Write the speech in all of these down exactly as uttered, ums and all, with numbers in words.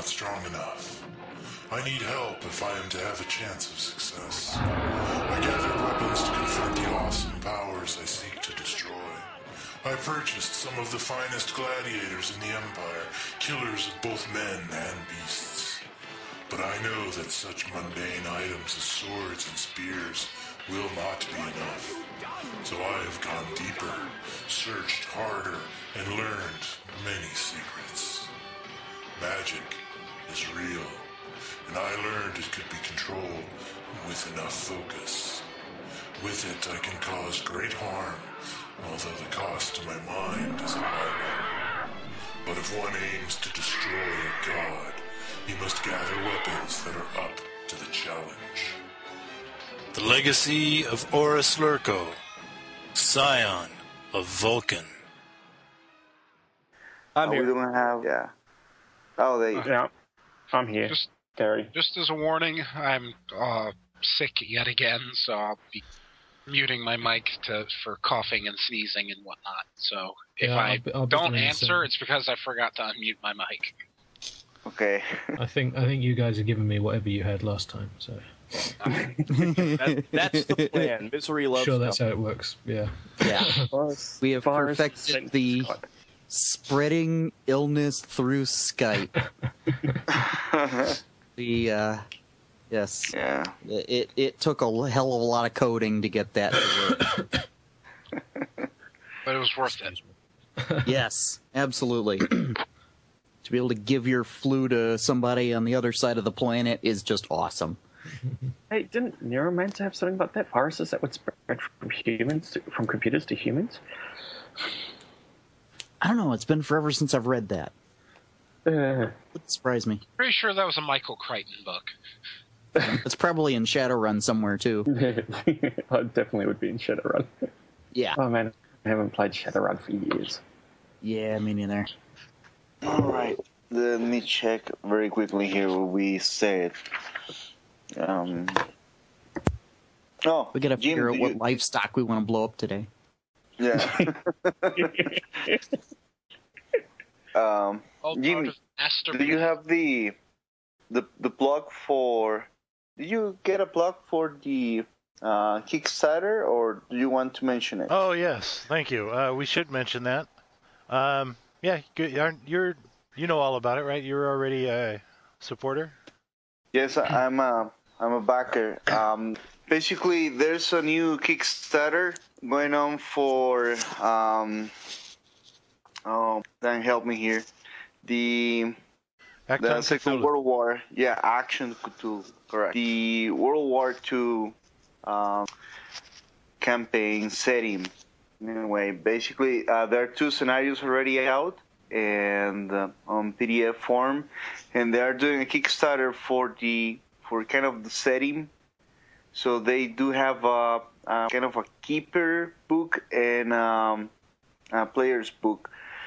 not strong enough. I need help if I am to have a chance of success. I gathered weapons to confront the awesome powers I seek to destroy. I purchased some of the finest gladiators in the Empire, killers of both men and beasts. But I know that such mundane items as swords and spears will not be enough. So I have gone deeper, searched harder, and learned many secrets. Magic is real, and I learned it could be controlled with enough focus. With it, I can cause great harm, although the cost to my mind is a high one. But if one aims to destroy a god, he must gather weapons that are up to the challenge. The legacy of Horus Lurko, scion of Vulcan. I'm oh, here. We don't have, yeah. Oh, they. Yeah, I'm here. Just, Gary. just as a warning, I'm uh, sick yet again, so I'll be muting my mic to for coughing and sneezing and whatnot. So if Yeah, I I'll be- I'll be don't doing the answer, same. it's because I forgot to unmute my mic. Okay. I think I think you guys are giving me whatever you had last time, so That, that's the plan. Misery loves sure that's how company. it works. Yeah. Yeah. We have Forest perfected and the Scott. spreading illness through Skype. The uh, yes, Yeah. it it took a hell of a lot of coding to get that to work. But it was worth it. Yes, absolutely. To be able to give your flu to somebody on the other side of the planet is just awesome. Hey, didn't Neuromancer have something about that? Viruses that would spread from humans, to, from computers to humans? I don't know. It's been forever since I've read that. Uh, Would surprise me. Pretty sure that was a Michael Crichton book. It's probably in Shadowrun somewhere too. I definitely would be in Shadowrun. Yeah. Oh man, I haven't played Shadowrun for years. Yeah, me neither. All right. Let me check very quickly here what we said. Um. Oh, We gotta Jim, figure out do what you- livestock we want to blow up today. Yeah. um. All Jim, part of Master Do you have the the the blog for? Did you get a blog for the uh, Kickstarter, or do you want to mention it? Oh yes, thank you. Uh, we should mention that. Um, yeah, good. Aren't- You're you know all about it, right? You're already a supporter. Yes, I- I'm a I'm a backer. Um, basically, there's a new Kickstarter going on for um. Oh, then help me here. The Act the on Second Cthulhu. World War, yeah, Action Cthulhu, correct. The World War Two um, campaign setting. Anyway, basically, uh, there are two scenarios already out and uh, on P D F form, and they are doing a Kickstarter for the for kind of the setting. So they do have a, a kind of a keeper book and um, a player's book,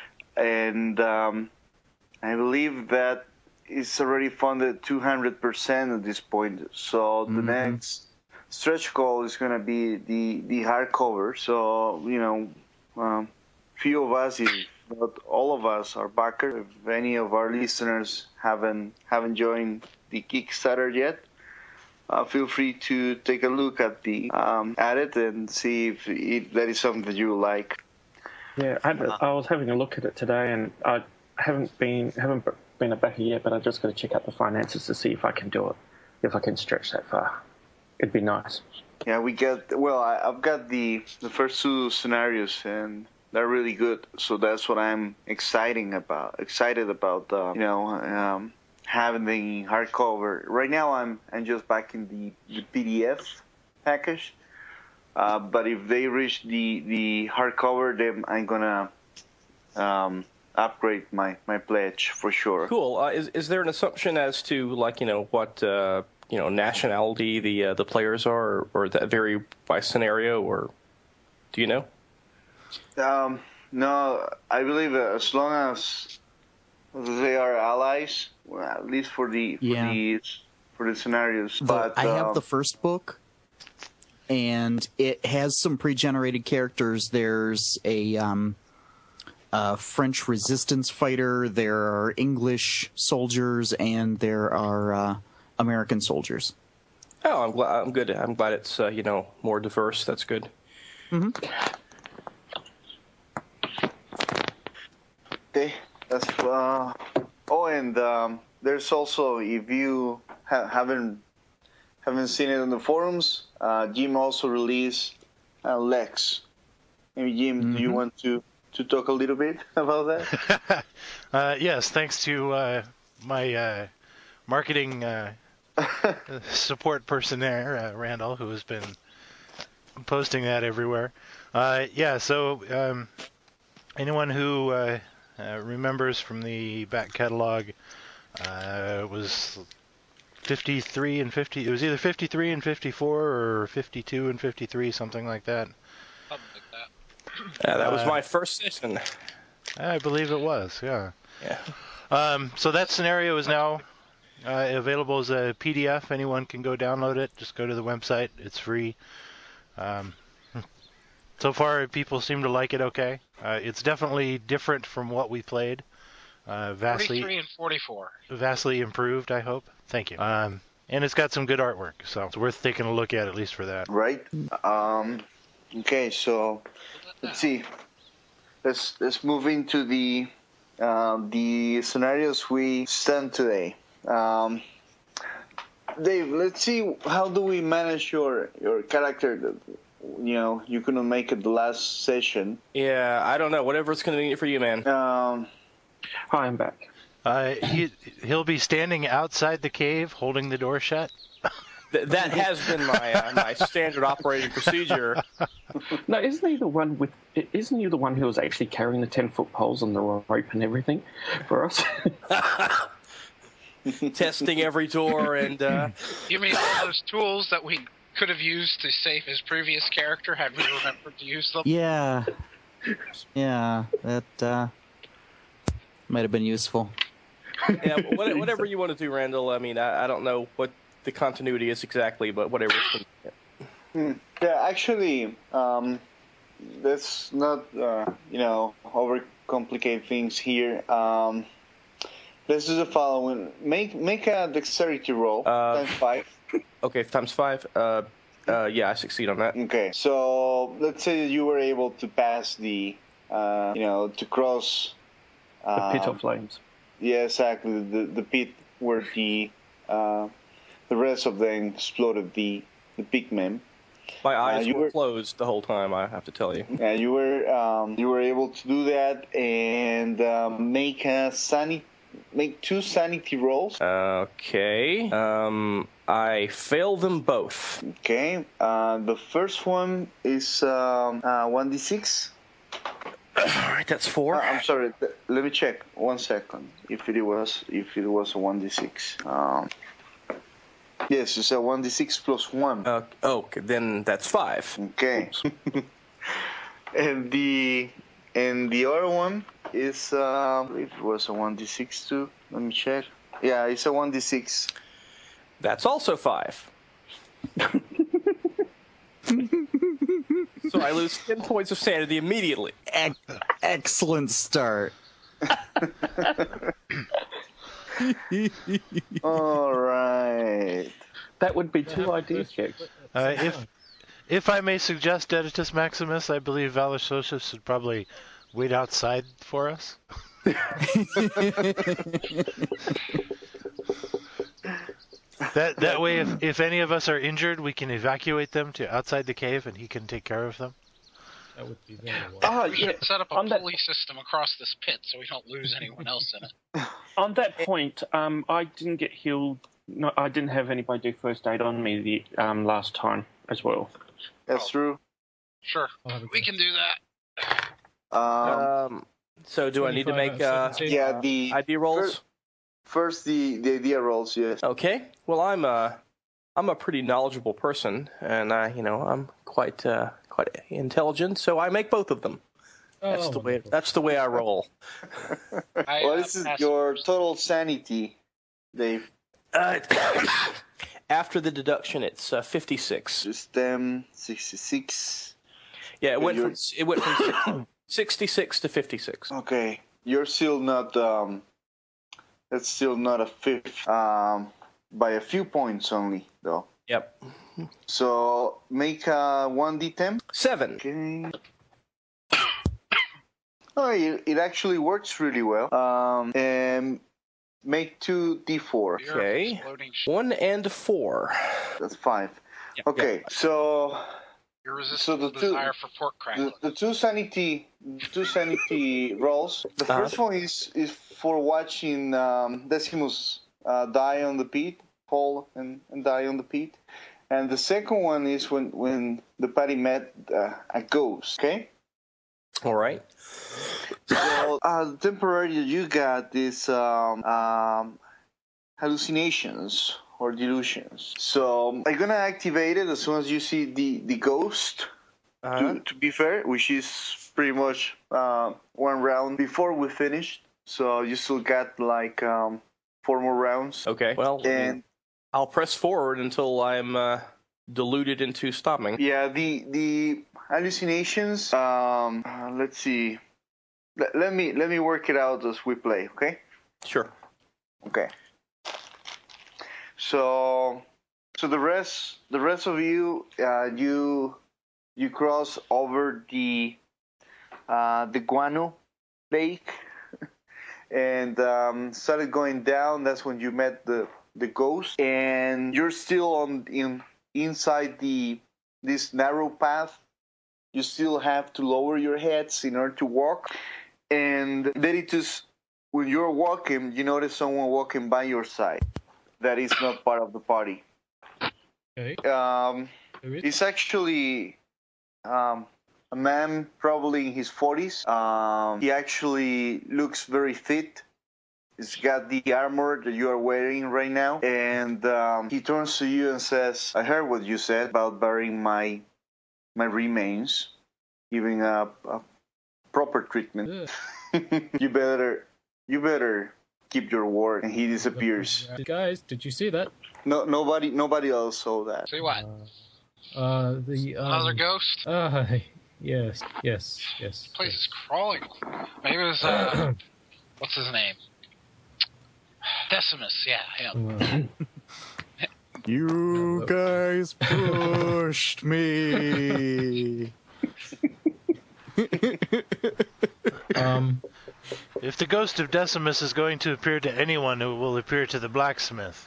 and um, I believe that it's already funded two hundred percent at this point. So the Mhm. next stretch goal is going to be the, the hardcover. So, you know, um, few of us, if not all of us, are backers. If any of our listeners haven't haven't joined the Kickstarter yet, uh, feel free to take a look at the um, at it and see if, if that is something that you like. Yeah, I, had, I was having a look at it today, and I haven't been haven't been a backer yet, but I just got to check out the finances to see if I can do it, if I can stretch that far. It'd be nice. Yeah, we get well. I, I've got the the first two scenarios, and they're really good. So that's what I'm exciting about. Excited about, uh, you know, um, having the hardcover. Right now, I'm I'm just backing the, the P D F package. Uh, but if they reach the the hardcover, then I'm gonna um, upgrade my, my pledge for sure. Cool. Uh, is is there an assumption as to like you know what uh, you know nationality the uh, the players are, or, or that vary by scenario, or do you know? Um, no, I believe uh, as long as they are allies, well, at least for the for Yeah. the for the scenarios. The- but I have um, the first book, and it has some pre-generated characters. There's a um, a French resistance fighter, there are English soldiers, and there are uh, American soldiers. Oh, I'm glad. I'm good. I'm glad it's uh, you know more diverse. That's good. Mm-hmm. Okay, that's uh. Oh, and um, there's also, if you ha- haven't haven't seen it on the forums, uh, Jim also released uh, Lex. Maybe Jim, mm-hmm. do you want to, to talk a little bit about that? uh, yes, thanks to uh, my uh, marketing uh, support person there, uh, Randall, who has been posting that everywhere. Uh, yeah, so um, anyone who uh, uh, remembers from the back catalog, uh, it was fifty-three and fifty. It was either fifty-three and fifty-four or fifty-two and fifty-three, something like that. Something like that. Yeah, that was Uh, my first session. I believe it was. Yeah. Yeah. Um, so that scenario is now uh, available as a P D F. Anyone can go download it. Just go to the website. It's free. Um, so far, people seem to like it okay. Uh, it's definitely different from what we played. Uh, vastly, forty-three and forty-four. Vastly improved, I hope. Thank you. Um, and it's got some good artwork, so it's worth taking a look at, at least for that. Right. Um, okay, so let's see. Let's let's move into the uh, the scenarios we stand today. Um, Dave, let's see, how do we manage your your character that, you know, you couldn't make it the last session? Yeah, I don't know. Whatever's convenient for you, man. Um, Hi, I'm back. Uh, he he'll be standing outside the cave, holding the door shut. Th- that has been my uh, my standard operating procedure. No, isn't he the one with? Isn't he the one who was actually carrying the ten foot poles and the rope and everything for us? Testing every door and. Uh... You mean all those tools that we could have used to save his previous character had we remembered to use them? Yeah, yeah, that uh, might have been useful. Yeah, whatever you want to do, Randall. I mean, I, I don't know what the continuity is exactly, but whatever. Hmm. Yeah, actually, um, let's not, uh, you know, overcomplicate things here. Um, let's do the following: make make a dexterity roll Uh, times five. Okay, times five. Uh, uh, yeah, I succeed on that. Okay, so let's say that you were able to pass the, uh, you know, to cross The pit um, of flames. Yeah, exactly. The the pit where the uh, the rest of them exploded. The the pigmen. My eyes Uh, you were were- closed the whole time. I have to tell you. Yeah, you were um, you were able to do that and um, make a sanity, make two sanity rolls. Okay. Um, I fail them both. Okay. Uh, the first one is um, uh, one d six. All right, that's four. Uh, I'm sorry. th- Let me check one second. If it was if it was a one d six. Um, yes, it's a one d six plus one. Uh, oh, okay, then that's five. Okay. and the and the other one is uh, I believe it was a one d six too. Let me check. Yeah, it's a one d six. That's also five. So I lose ten points of sanity immediately. Ec- excellent start. All right. That would be two idea checks. Uh, if if I may suggest, Editus Maximus, I believe Valor Socius should probably wait outside for us. That that way, if, if any of us are injured, we can evacuate them to outside the cave, and he can take care of them. That would be very wise. Oh, We yeah. should set up a On that- pulley system across this pit so we don't lose anyone else in it. On that point, um, I didn't get healed. No, I didn't have anybody do first aid on me the um, last time as well. That's true. Sure, I'll have a we go. can do that. Um, Um, so do I need to make uh, seventeen. yeah, the I D rolls? First, first the the idea rolls. Yes. Okay. Well, I'm a I'm a pretty knowledgeable person, and uh, you know I'm quite uh, quite intelligent, so I make both of them. That's Oh, the way. wonderful. That's the way I roll. I, What uh, is pass your first. total sanity, Dave? Uh, after the deduction, it's uh, fifty-six. System sixty-six. Yeah, it But went from you're- it went from sixty-six to fifty-six. Okay, you're still not. Um, that's still not a fifth. Um, by a few points only, though. Yep. So make a one d ten. Seven. Okay. Oh, it, it actually works really well. Um, and make two d four. Okay. One and four. That's five. Yep. Okay, Yep. so Irresistible so the two, desire for pork crackling. the, the two sanity, two sanity rolls. The Uh-huh. first one is is for watching um, Decimus uh, die on the pit, fall and, and die on the pit, and the second one is when when the party met uh, a ghost. Okay. All right. So uh, the temporary you got is um, um, hallucinations or delusions. So I'm gonna activate it as soon as you see the the ghost. Uh-huh. To, to be fair, which is pretty much uh, one round before we finished. So you still got like um, four more rounds. Okay. Well, And I'll press forward until I'm uh, deluded into stopping. yeah, the the hallucinations. Um, uh, let's see. Let, let me let me work it out as we play. Okay. Sure. Okay. So, so the rest, the rest of you, uh, you, you cross over the, uh, the Guano Lake, and um, started going down. That's when you met the the ghost, and you're still on in inside the this narrow path. You still have to lower your heads in order to walk, and then it is when you're walking, you notice someone walking by your side. That is not part of the party. Okay. Um, Who is? it's actually um, a man, probably in his forties. Um, he actually looks very fit. He's got the armor that you are wearing right now, and um, he turns to you and says, "I heard what you said about burying my my remains, giving a, a proper treatment. you better, you better." Keep your word, and he disappears. Guys, did you see that? No, nobody, nobody else saw that. See what? Uh, the um, Another ghost? Uh, yes, yes, yes. This place yes. is crawling. Maybe it was, uh, what's his name? Decimus, yeah, him. Uh, You guys pushed me. um, If the ghost of Decimus is going to appear to anyone, it will appear to the blacksmith.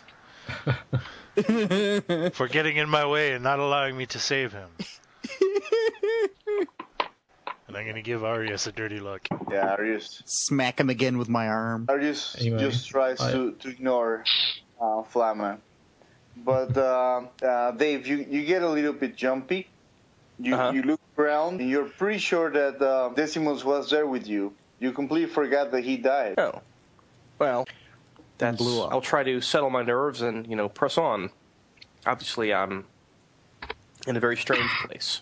For getting in my way and not allowing me to save him. And I'm going to give Arius a dirty look. Yeah, Arius. Smack him again with my arm. Arius Anyway, just tries I- to, to ignore uh, Flamma. But uh, uh, Dave, you, you get a little bit jumpy. You Uh-huh. you look around, and you're pretty sure that uh, Decimus was there with you. You completely forgot that he died. Oh. Well, that's, blew up. I'll try to settle my nerves and, you know, press on. Obviously, I'm in a very strange place.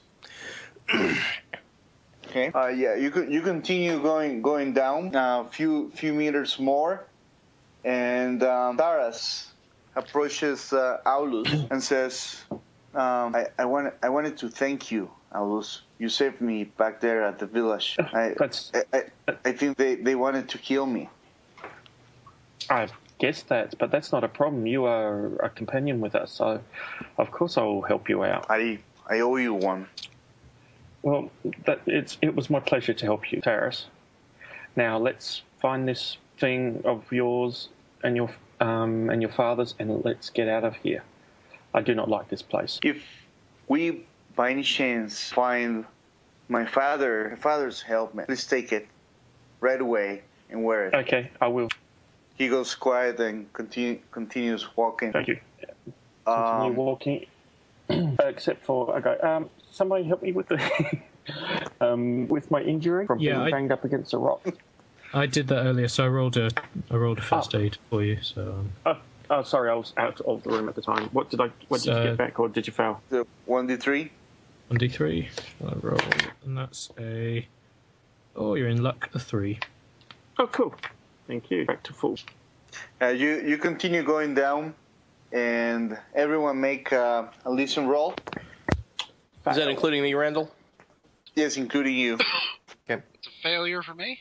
Okay. Uh, yeah, you could you continue going going down a few few meters more, and um, Taras approaches uh, Aulus and says, um, I, "I wanted I wanted to thank you, Aulus. You saved me back there at the village. I That's- I, I, I think they, they wanted to kill me." I guess that, but that's not a problem. You are a companion with us, so of course I will help you out. I I owe you one. Well, that it's it was my pleasure to help you, Taras. Now let's find this thing of yours and your um and your father's, and let's get out of here. I do not like this place. If we by any chance find my father my father's helmet, please take it right away and wear it. Okay, I will. He goes quiet and continue, continues walking. Thank you. Continue Um, walking, except for okay. Um, somebody help me with the um with my injury from Yeah, being I- banged up against a rock. I did that earlier, so I rolled a I rolled a first Oh. aid for you. So um, Oh, oh, sorry, I was out of the room at the time. What did I? What did you So- get back, or did you fail? the one d three. one d three. I roll, and that's a. Oh, you're in luck. A three. Oh, cool. Thank you. Back to full. Uh, you you continue going down, and everyone make uh, a listen roll. Is that including me, Randall? Yes, including you. Okay. It's a failure for me.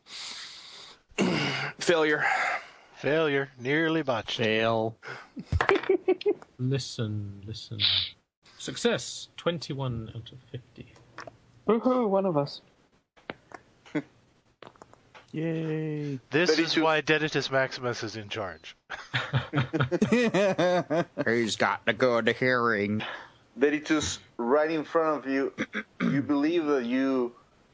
Failure. Failure. Nearly botched. Fail. Listen, listen. Success. Twenty-one out of fifty. Woohoo! One of us. Yay. This is thirty-two. why Deditus Maximus is in charge. He's got the good hearing. Veritus, right in front of you, you believe that you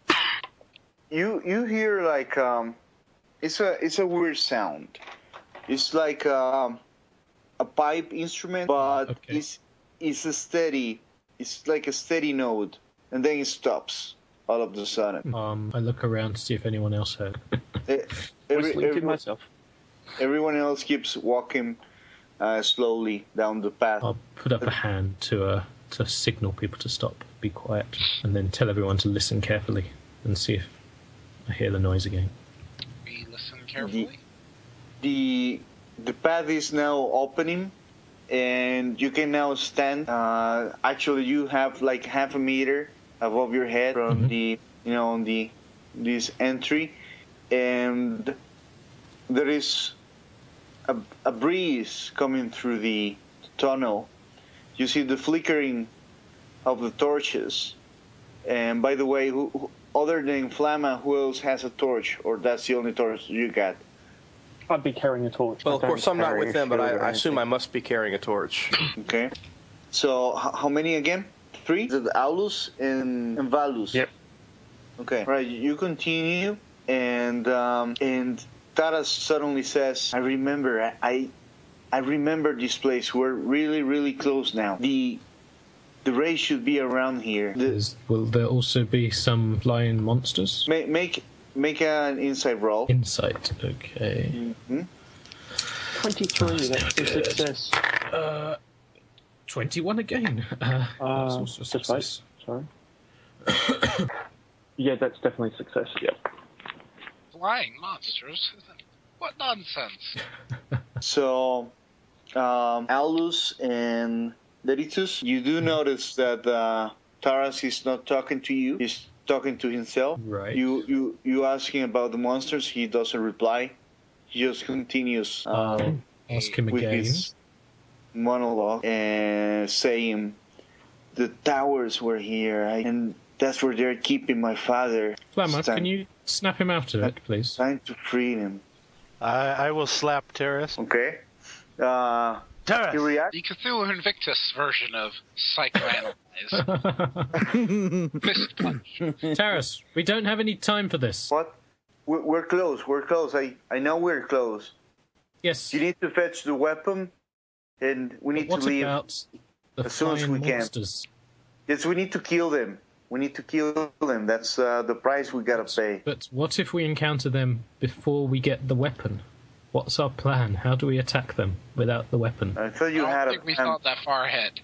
you you hear like um it's a it's a weird sound. It's like um, a pipe instrument, but Okay. it's it's a steady. It's like a steady note, and then it stops all of a sudden. Um, I look around to see if anyone else heard. Eh, every- Whistling to every- myself. everyone else keeps walking uh, slowly down the path. I'll put up a hand to uh, to signal people to stop, be quiet, and then tell everyone to listen carefully and see if I hear the noise again. We listen carefully. the the path is now opening, and you can now stand. Uh, actually, you have like half a meter above your head from Mhm. the you know on the this entry, and there is a, a breeze coming through the tunnel. You see the flickering of the torches. And by the way, who, who, other than Flamma, who else has a torch, or that's the only torch you got? I'd be carrying a torch. Well, I of don't course, I'm not carry with a them, but I, shield or I assume I anything. must be carrying a torch. Okay. So h- how many again? Three? Is it Aulus and, and Valus? Yep. Okay. Right. You continue, and um, and Taras suddenly says, "I remember. I, I I remember this place. We're really, really close now. The the race should be around here. The, Is, will there also be some flying monsters? make make make an insight roll. Insight. Okay. Hmm? twenty-three, that's a good. success. Uh, twenty-one again. Uh, that's Uh, also a just success. wait, sorry. Yeah, that's definitely a success, yep. Flying monsters? What nonsense. So, um, Aulus and Deritus, you do notice that uh, Taras is not talking to you. He's talking to himself. Right. You you you ask him about the monsters. He doesn't reply. He just continues um, Um, ask him with again. his monologue and saying, "The towers were here, I, and that's where they're keeping my father. Flamma, It's time, can you snap him out of it, please? time to free him?" I, I will slap Terrace. Okay. Uh, Terrace! he reacts. The Cthulhu Invictus version of psychoanalyze. Fist punch. Taras, we don't have any time for this. What? We're, we're close. We're close. I, I know we're close. Yes. You need to fetch the weapon, and we need what to leave. about the as soon as flying we can. monsters? Yes, we need to kill them. We need to kill them. That's uh, the price we gotta pay. But what if we encounter them before we get the weapon? What's our plan? How do we attack them without the weapon? I thought you I had don't a think we plan. thought that far ahead.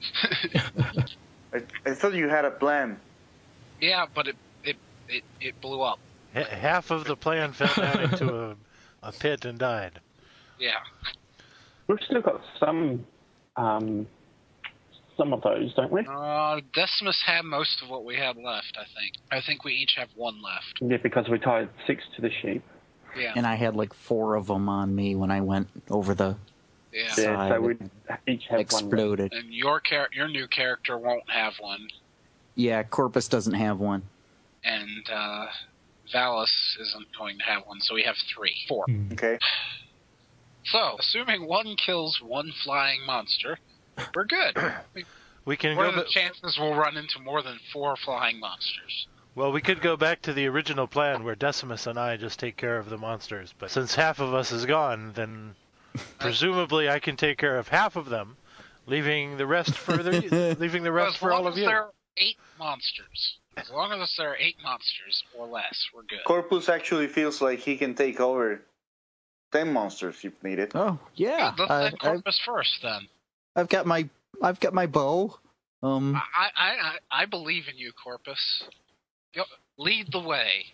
I, I thought you had a plan. Yeah, but it it, it, it blew up. H- half of the plan fell down into a, a pit and died. Yeah. We've still got some um, some of those, don't we? Uh, Decimus had most of what we had left, I think. I think we each have one left. Yeah, because we tied six to the sheep. Yeah. And I had like four of them on me when I went over the Yeah. Yeah, Side so we each have one. exploded. And your char- your new character won't have one, Yeah, Corpus doesn't have one. and uh, Valis isn't going to have one, so we have three. Four. Hmm. Okay. So, assuming one kills one flying monster, we're good. We can What go. are the ba- chances we'll run into more than four flying monsters? well, we could go back to the original plan where Decimus and I just take care of the monsters. But since half of us is gone, then presumably I can take care of half of them, leaving the rest for the leaving the rest as for long all of as you. there are eight monsters. As long as there are eight monsters or less, we're good. Corpus actually feels like he can take over ten monsters if needed. Oh yeah, Good, let's I, send I've, Corpus first, then. I've got my I've got my bow. Um, I, I, I, I believe in you, Corpus. Go, lead the way.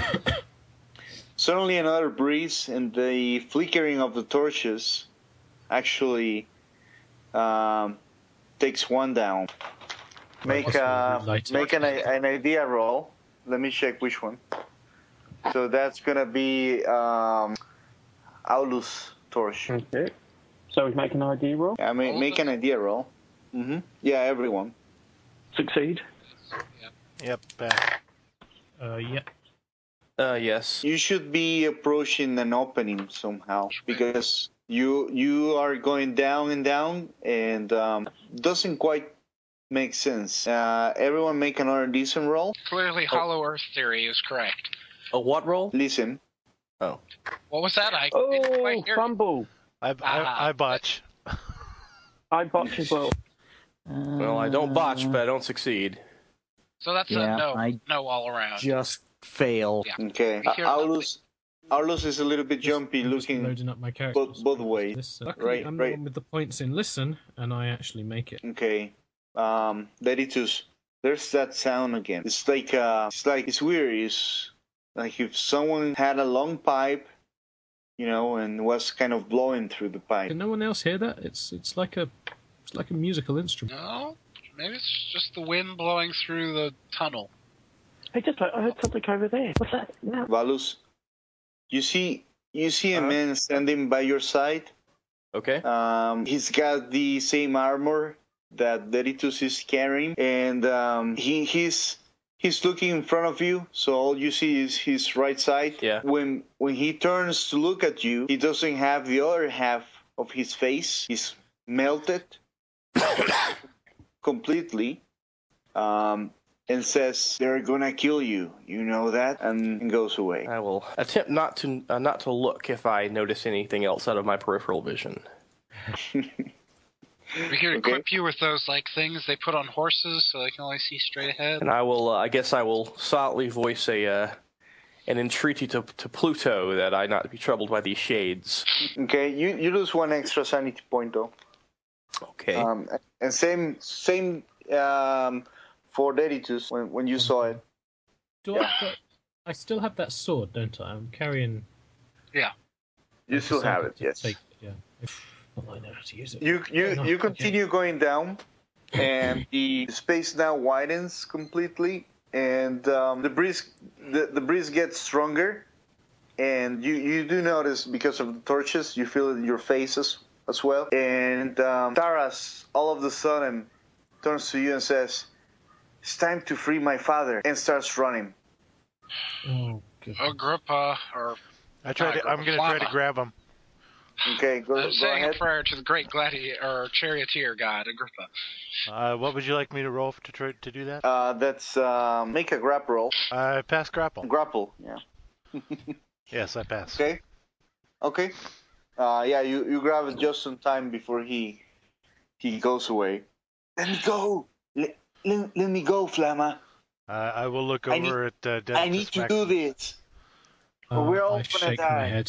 Suddenly another breeze, and the flickering of the torches actually um, takes one down. Make Possibly uh, light it. make an, an idea roll. Let me check which one. So that's gonna be um, Aulus Torch. Okay. So we make an idea roll. I mean, make an idea roll. Mm-hmm. Yeah, everyone. Succeed. Yep. Back. Uh, yep. Uh, yes. You should be approaching an opening somehow because you you are going down and down and um, doesn't quite make sense. Uh, everyone make another decent roll. Clearly, Hollow Earth theory is correct. A what roll? Listen. Oh. What was that? I didn't Oh, quite hear. fumble. I, I, I botch. I botch as well. Well, I don't botch, but I don't succeed. So that's Yeah, a no, I no all around. Just fail. Yeah. Okay. We hear Aulus, Aulus is a little bit jumpy, I'm just looking loading up my character. both, both ways. Listen. Luckily, Right, I'm right. the one with the points in listen, and I actually make it. Okay. Um, Deditus, there's that sound again. It's like uh, it's like it's weird. It's like if someone had a long pipe, you know, and was kind of blowing through the pipe. Can no one else hear that? It's it's like a it's like a musical instrument. No, maybe it's just the wind blowing through the tunnel. Hey, just I heard something over there. What's that? No. Valus, you see, you see a Uh-huh. man standing by your side. Okay. Um, he's got the same armor that Deditus is carrying, and um, he he's he's looking in front of you, so all you see is his right side. Yeah. When when he turns to look at you, he doesn't have the other half of his face. He's melted completely, um, and says, "They're gonna kill you. You know that," and, and goes away. I will attempt not to uh, not to look if I notice anything else out of my peripheral vision. We could Okay. equip you with those like things they put on horses so they can only see straight ahead. And I will, uh, I guess I will solemnly voice a uh, an entreaty to, to Pluto that I not be troubled by these shades. Okay, you you lose one extra sanity point though. Okay. Um, and same same um, for Deditus when when you saw it. Do I, got, I still have that sword, don't I? I'm carrying. Yeah. You I've still have decided it, to yes. Take, yeah. If, well, I know how to use it. You you No, you okay. continue going down, and the space now widens completely, and um, the breeze the, the breeze gets stronger, and you, you do notice because of the torches, you feel it in your faces as well. And um, Taras all of a sudden turns to you and says, "It's time to free my father," and starts running. Oh, good. Agrippa, or I try to. I'm going to try to grab him. Okay, go, I'm go saying ahead. a prayer to the great gladiator or charioteer god Agrippa. Uh, what would you like me to roll to try to do that? Uh, that's um, make a grapple roll. I pass grapple. Grapple, yeah. Yes, I pass. Okay. Okay. Uh, yeah, you, you grab it just in time before he he goes away. Let me go. Let, let, let me go, Flamma. Uh, I will look I over at uh, Dennis I need to do this. Uh, we're all I gonna shake die. my head.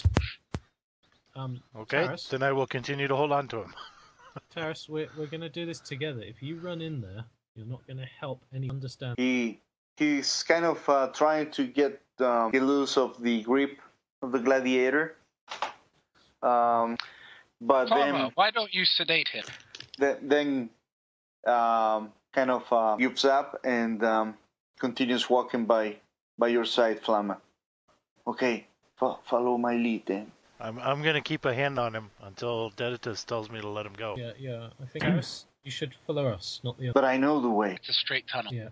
Um, Okay, Taras, then I will continue to hold on to him. Taras, we're we're going to do this together. If you run in there, you're not going to help any understand. He he's kind of uh, trying to get um, get loose of the grip of the gladiator. Um, but Fama, then why don't you sedate him? then, then um, kind of uh, gives up and um, continues walking by by your side, Flamma. Okay, fo- follow my lead then. I'm I'm going to keep a hand on him until Deditus tells me to let him go. Yeah, yeah. I think Taras, you should follow us, not the other. But I know the way. It's a straight tunnel. Yeah.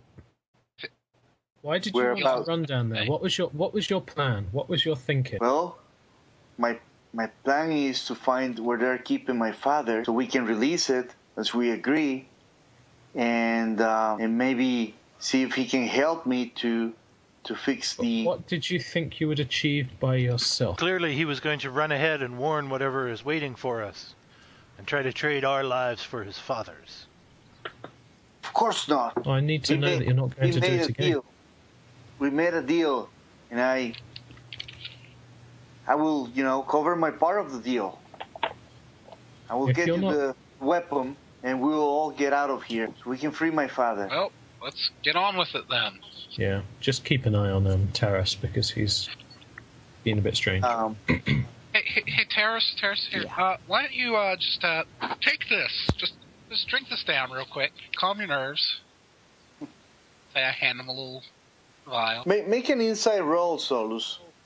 Why did you We're want about- to run down there? What was your What was your plan? What was your thinking? Well, my my plan is to find where they're keeping my father, so we can release it as we agree, and uh, and maybe see if he can help me to to fix the. What did you think you would achieve by yourself? Clearly, he was going to run ahead and warn whatever is waiting for us, and try to trade our lives for his father's. Of course not. I need to We know made- that you're not going we to do made it a again. deal. We made a deal, and I. I will, you know, cover my part of the deal. I will If get you're you not- the weapon, and we will all get out of here, so we can free my father. Well, let's get on with it then. Yeah, just keep an eye on um, Taras because he's being a bit strange. Um, Hey, hey, hey Terrace, Terrace, here. Uh, why don't you uh, just uh, take this? Just, just drink this down real quick. Calm your nerves. Say I hand him a little vial. make, make an inside roll, Solus.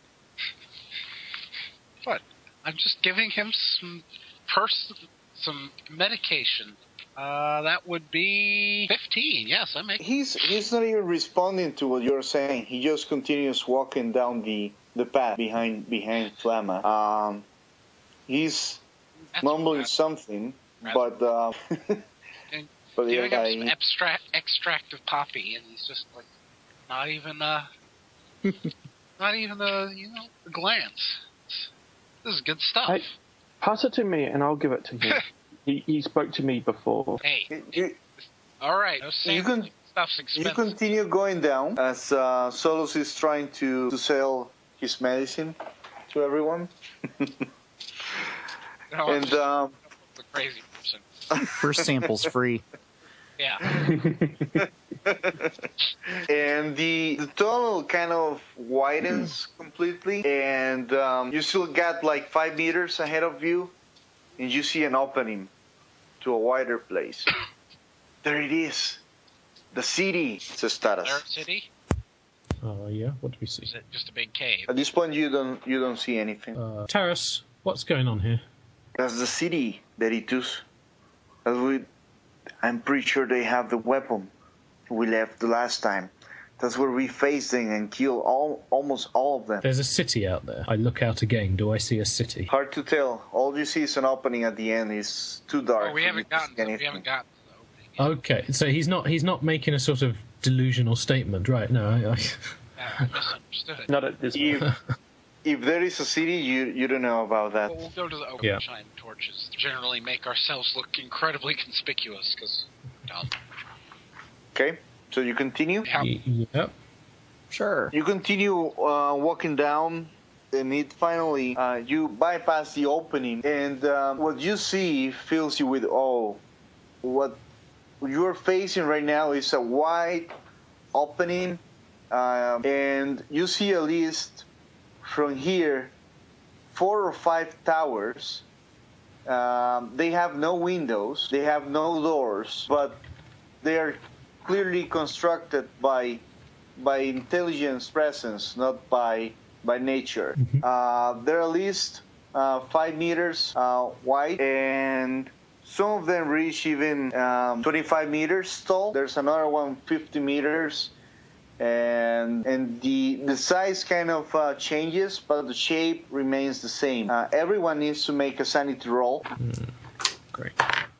I'm just giving him some pers- some medication. Uh, that would be fifteen. Yes, I make. He's he's not even responding to what you're saying. He just continues walking down the, the path behind behind Flamma. Um, he's That's mumbling bad. something, Rather- but uh, And but yeah, giving him some he- abstract extract of poppy, and he's just like, not even uh, not even a you know a glance. This is good stuff. Hey, pass it to me and I'll give it to him. he, he spoke to me before. Hey, you, all right, no you can sampling. Stuff's you expensive. continue going down as uh, Solus is trying to, to sell his medicine to everyone, No, I'm and just um, a crazy person. First sample's free. Yeah. and the, the tunnel kind of widens completely, and um, you still got like five meters ahead of you, and you see an opening to a wider place. There it is, the city, says Third Taras. city? Oh, yeah, what do we see? Is it just a big cave? At this point, you don't you don't see anything. Uh, Taras, what's going on here? That's the city, Deritus. As we, I'm pretty sure they have the weapon we left the last time. That's where we faced them and killed all, almost all of them. There's a city out there. I look out again. Do I see a city? Hard to tell. All you see is an opening at the end. It's too dark. Oh, we for haven't you to gotten. see To, we anything. haven't gotten to the opening. Okay, so he's not he's not making a sort of delusional statement, right? No, I, I, Uh, I misunderstood. Not at this If, point. if there is a city, you you don't know about that. Well, we'll go to the open Yeah. shine torches. Generally, make ourselves look incredibly conspicuous because dumb. Okay, so you continue. Yeah. y- yep. Sure. You continue uh, walking down, and it finally uh, you bypass the opening, and um, what you see fills you with awe. What you're facing right now is a wide opening, um, and you see at least from here four or five towers. Um, they have no windows, they have no doors, but they are clearly constructed by by intelligence presence, not by by nature. Uh, they're at least uh, five meters uh, wide, and some of them reach even um, twenty-five meters tall. There's another one fifty meters, and and the the size kind of uh, changes, but the shape remains the same. Uh, everyone needs to make a sanity roll. Great.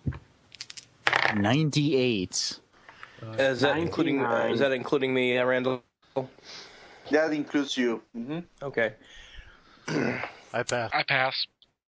ninety-eight. Is that including? Uh, is that including me, uh, Randall? That includes you. hmm Okay. I pass. I pass.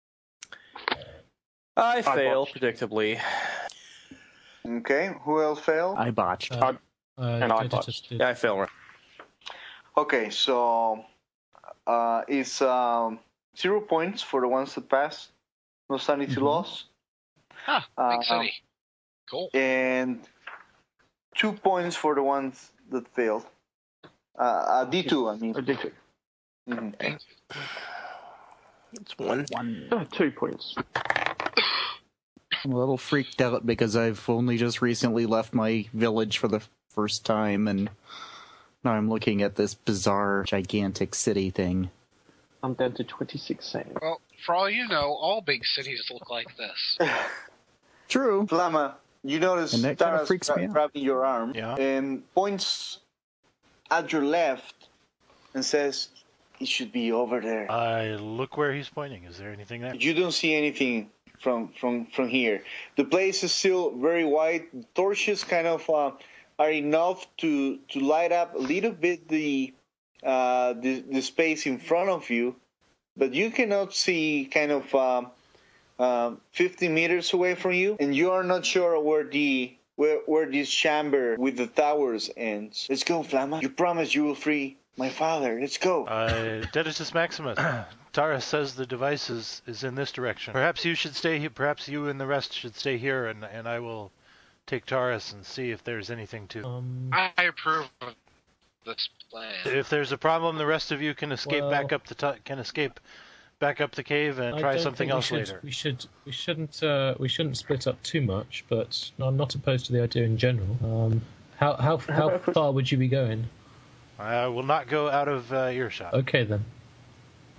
I fail botched. predictably. Okay, who else failed? I botched. Uh, uh, And I Editus botched. did. Yeah, I fail. Okay, so uh, it's um, zero points for the ones that pass, no sanity Mhm. loss, Huh. Big Uh, city. Cool. and two points for the ones that failed. Uh, a D two, I mean. I did it. Mhm. It's one. One. Oh, two points. I'm a little freaked out because I've only just recently left my village for the first time, and now I'm looking at this bizarre, gigantic city thing. I'm down to twenty-six sand. Well, for all you know, all big cities look like this. True. Flamma, you notice And that kinda Tara's freaks me gra- out. grabbing your arm Yeah. and points at your left and says, "It should be over there." I look where he's pointing. Is there anything there? You don't see anything from from from here. The place is still very white. Torches kind of uh, are enough to to light up a little bit the, uh, the the space in front of you, but you cannot see kind of um, uh, fifty meters away from you, and you are not sure where the where where this chamber with the towers ends. Let's go, Flamma. You promised you will free my father. Let's go. Uh, Deditus Maximus. Taras says the device is, is in this direction. Perhaps you should stay here. Perhaps you and the rest should stay here, and, and I will take Taras and see if there's anything to. Um, I approve of this plan. If there's a problem, the rest of you can escape Well- back up the t- can escape back up the cave and I try don't something think else we should, later. We should, we shouldn't, uh, we shouldn't split up too much. But I'm not opposed to the idea in general. Um, how how how about if we- far would you be going? I will not go out of uh, earshot. Okay then. Yeah.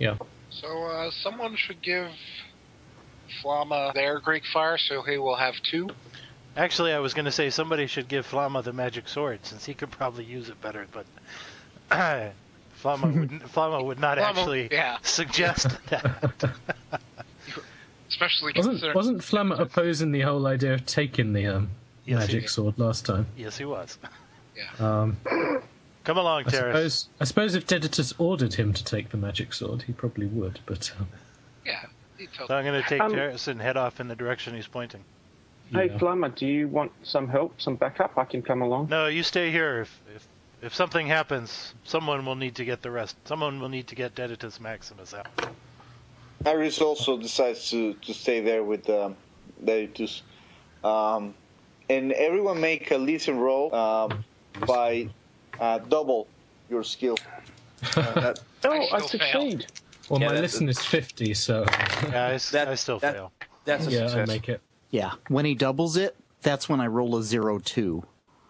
So, uh, someone should give Flama their Greek fire, so he will have two. Actually, I was going to say somebody should give Flama the magic sword, since he could probably use it better, but Flama, would, Flama would not Flama, actually yeah. suggest that. Especially Wasn't considering... wasn't Flammer opposing the whole idea of taking the um, Yes, he magic did. sword last time? Yes, he was. Um, Come along, I Terrace. suppose I suppose if Deditus ordered him to take the magic sword, he probably would. But um, Yeah, he totally... So I'm going to take Um, Terrace and head off in the direction he's pointing. Hey, yeah. Flammer, do you want some help, some backup? I can come along. No, you stay here. If if if something happens, someone will need to get the rest. Someone will need to get Deditus Maximus out. Iris also decides to, to stay there with um, Deditus. Um, and everyone make a listen roll um, by uh, double your skill. Uh, that, Oh, I I, still succeed. well, Yeah, my that's- listen is fifty, so Yeah, I, s- That- I still that- fail. that's a yeah, I success. make it. Yeah, when he doubles it, that's when I roll a zero two.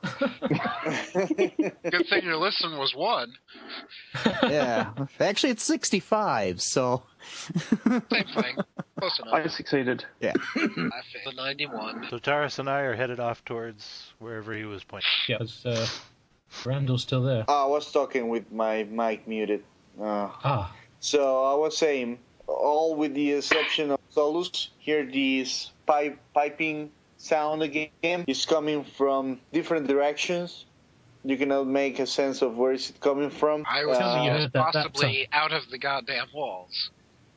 Good thing your listen was one. Yeah, actually it's sixty-five. So Same thing. Close enough. I succeeded. yeah, I failed. The ninety-one. So Taurus and I are headed off towards wherever he was pointing. Yeah, is, uh, Randall's still there. I was talking with my mic muted. Uh, Ah, so I was saying, all with the exception of Solus, hear this pipe piping sound again. It's coming from different directions. You cannot make a sense of where is it coming from. I was Tell me you uh, heard that- that possibly out of the goddamn walls.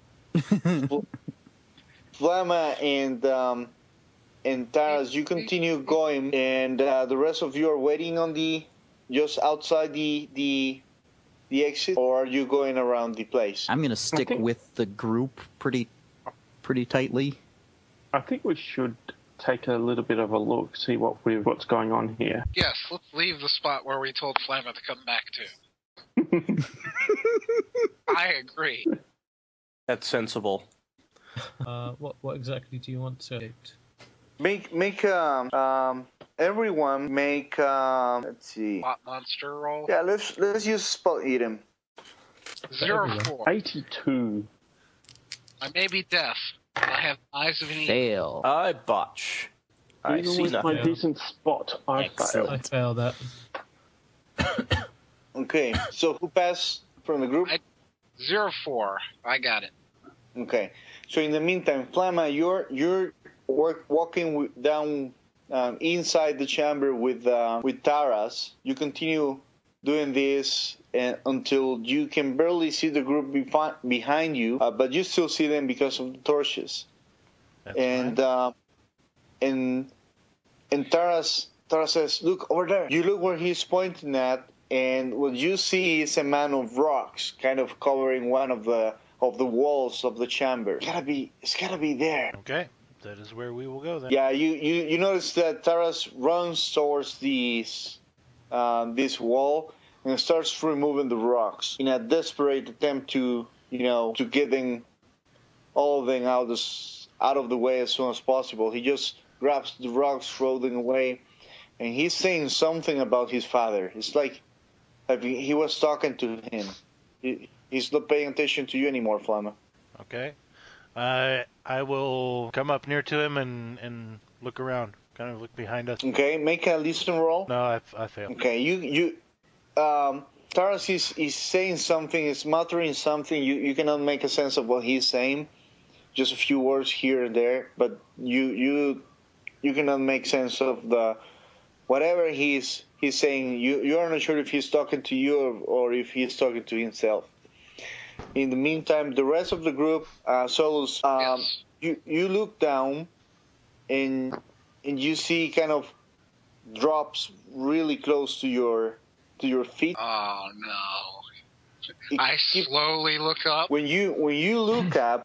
Flamma and um, and Taras, you continue going, and uh, the rest of you are waiting on the just outside the the the exit, or are you going around the place? I'm gonna stick think- with the group pretty pretty tightly. I think we should take a little bit of a look, see what we what's going on here. Yes, let's leave the spot where we told Flamma to come back to. I agree. That's sensible. uh, what what exactly do you want to? Make make um, um everyone make um let's see. Lot monster roll. Yeah, let's let's use spot eatem. Zero everyone. four. eighty-two. I may be deaf, but I have eyes of an eagle. Fail. I botch. I Even see with my nothing. decent spot, I failed. I fail that. Okay, so who passed from the group? I- Zero four. I got it. Okay, so in the meantime, Flamma, you're you're work, walking w- down um, inside the chamber with uh, with Taras. You continue doing this and, until you can barely see the group befi- behind you, uh, but you still see them because of the torches. That's and fine. uh, and and Taras Taras says, "Look over there." You look where he's pointing at, and what you see is a man of rocks, kind of covering one of the of the walls of the chamber. It's gotta be, it's gotta be there. Okay, that is where we will go then. Yeah, you you, you notice that Taras runs towards this um, this wall and starts removing the rocks in a desperate attempt to you know to get them all of them out of out of the way as soon as possible. He just grabs the rocks, throws them away, and he's saying something about his father. It's like like he was talking to him. He, he's not paying attention to you anymore, Flamma. Okay. Uh, I will come up near to him and, and look around. Kind of look behind us. Okay, make a listen roll. No, I, I failed. Okay, you you um Taras is, is saying something, is muttering something. You you cannot make a sense of what he's saying. Just a few words here and there, but you you you cannot make sense of the whatever he's he's saying. You you are not sure if he's talking to you or, or if he's talking to himself. In the meantime, the rest of the group, uh, Solus, um, Yes. you you look down, and and you see kind of drops really close to your to your feet. Oh no. It I keep- slowly look up. when you when you look up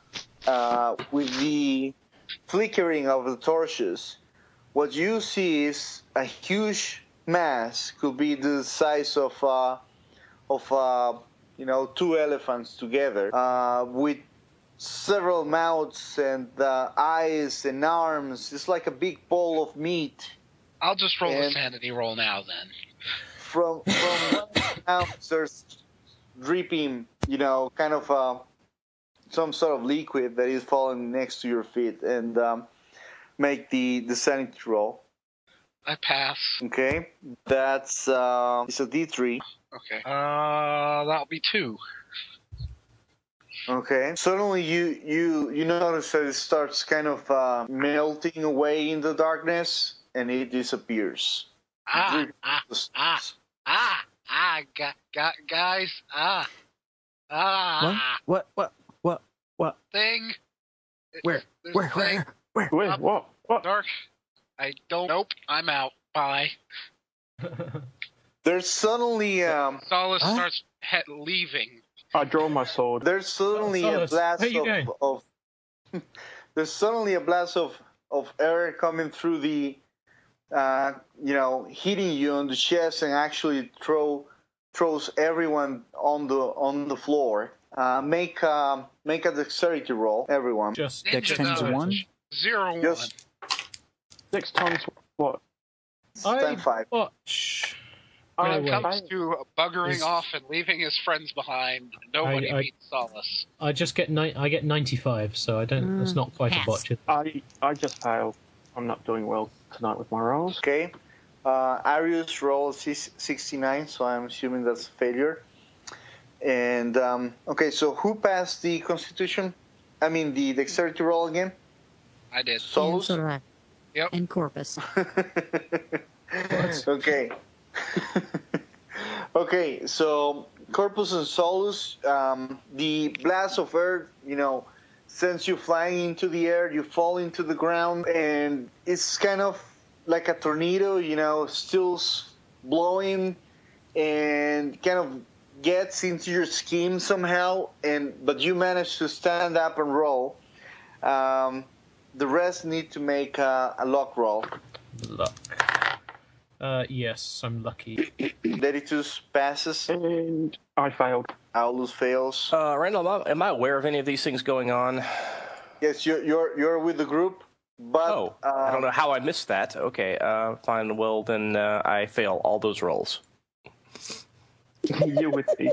uh, with the flickering of the torches, what you see is a huge mass. Could be the size of uh, of uh, you know two elephants together, uh, with several mouths and uh, eyes and arms. It's like a big bowl of meat. I'll just roll a And- sanity roll now then. From from one mouth, there's dripping, you know, kind of uh, some sort of liquid that is falling next to your feet, and um, make the the sanity roll. I pass. Okay, that's uh, it's a D three. Okay. Uh, that'll be two. Okay. Suddenly, you you you notice that it starts kind of uh, melting away in the darkness, and it disappears. Ah, ah, ah, ah, ah, gu- gu- guys, ah, ah. What? What? What? What? Thing. Where? There's Where? a thing. Where? Where? Where? Up. What? What? Dark. I don't. Nope. I'm out. Bye. There's suddenly um, Solace Huh? starts he- leaving. I draw my sword. there's suddenly a Solus, blast where you going? of, of there's suddenly a blast of, of air coming through the uh, you know, hitting you on the chest and actually throw throws everyone on the on the floor. Uh, make um, make a dexterity roll, everyone. Just Ninja Dex times dodge. one? Zero one. Just Six times what? I stand five. watch. When No it way. comes to buggering Is- off and leaving his friends behind, nobody I- I- beats Solace. I just get ni- I get ninety-five, so I don't. It's not quite pass. a botch. I I just failed. I'm not doing well tonight with my rolls. Okay. Uh, Arius rolled sixty-nine, so I'm assuming that's a failure. And um, okay, so who passed the Constitution? I mean the dexterity roll again? I did. And Solus. so do I. Yep. And Corpus. Okay. Okay, so Corpus and Solus, um, the blast of air, you know, sends you flying into the air, you fall into the ground, and it's kind of like a tornado, you know, still s- blowing and kind of gets into your skin somehow, and but you manage to stand up and roll. Um, the rest need to make a, a luck roll. Luck. Uh, yes, I'm lucky. Deditus passes, And I failed. Aulus fails. Uh, Randall, am I, am I aware of any of these things going on? Yes, you're you're you're with the group, but Oh, I um, don't know how I missed that. Okay, uh, fine. Well, then uh, I fail all those rolls. You're with me.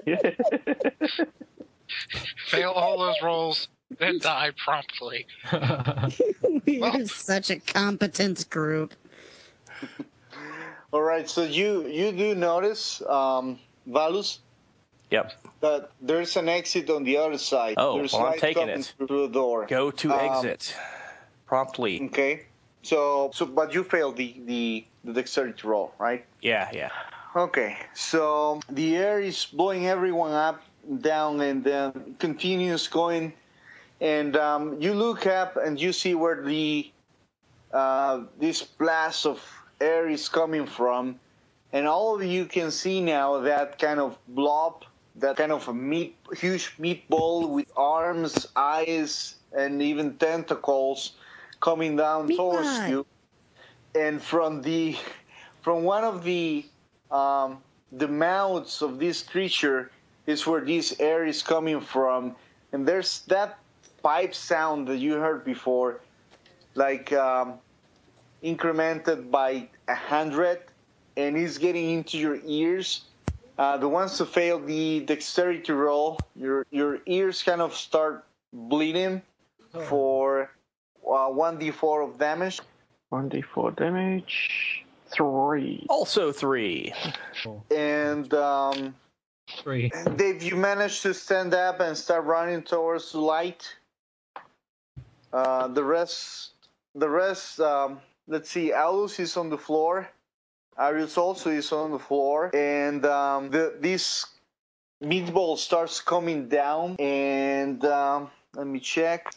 Fail all those rolls, then die promptly. We're such a competence group. All right, so you you do notice, um, Valus, Yep. that there's an exit on the other side. Oh, there's well, I'm light taking coming it. through the door. Go to Um, exit promptly. Okay, so so but you failed the the, the dexterity roll, right? Yeah, yeah. Okay, so the air is blowing everyone up, down, and then continues going. And um, you look up and you see where the uh, this blast of air is coming from, and all of you can see now that kind of blob, that kind of a meat, huge meatball with arms, eyes, and even tentacles coming down Meat towards pie. you. And from the from one of the um, the mouths of this creature is where this air is coming from, and there's that pipe sound that you heard before, like um, incremented by a hundred, and it's getting into your ears. Uh, the ones who fail the dexterity roll, your your ears kind of start bleeding for uh, one d four of damage. one d four damage. Three. Also three. And um, Three. Dave, you managed to stand up and start running towards the light. Uh, the rest, the rest. Um, let's see. Aulus is on the floor. Arius also is on the floor, and um, the this meatball starts coming down. And um, let me check.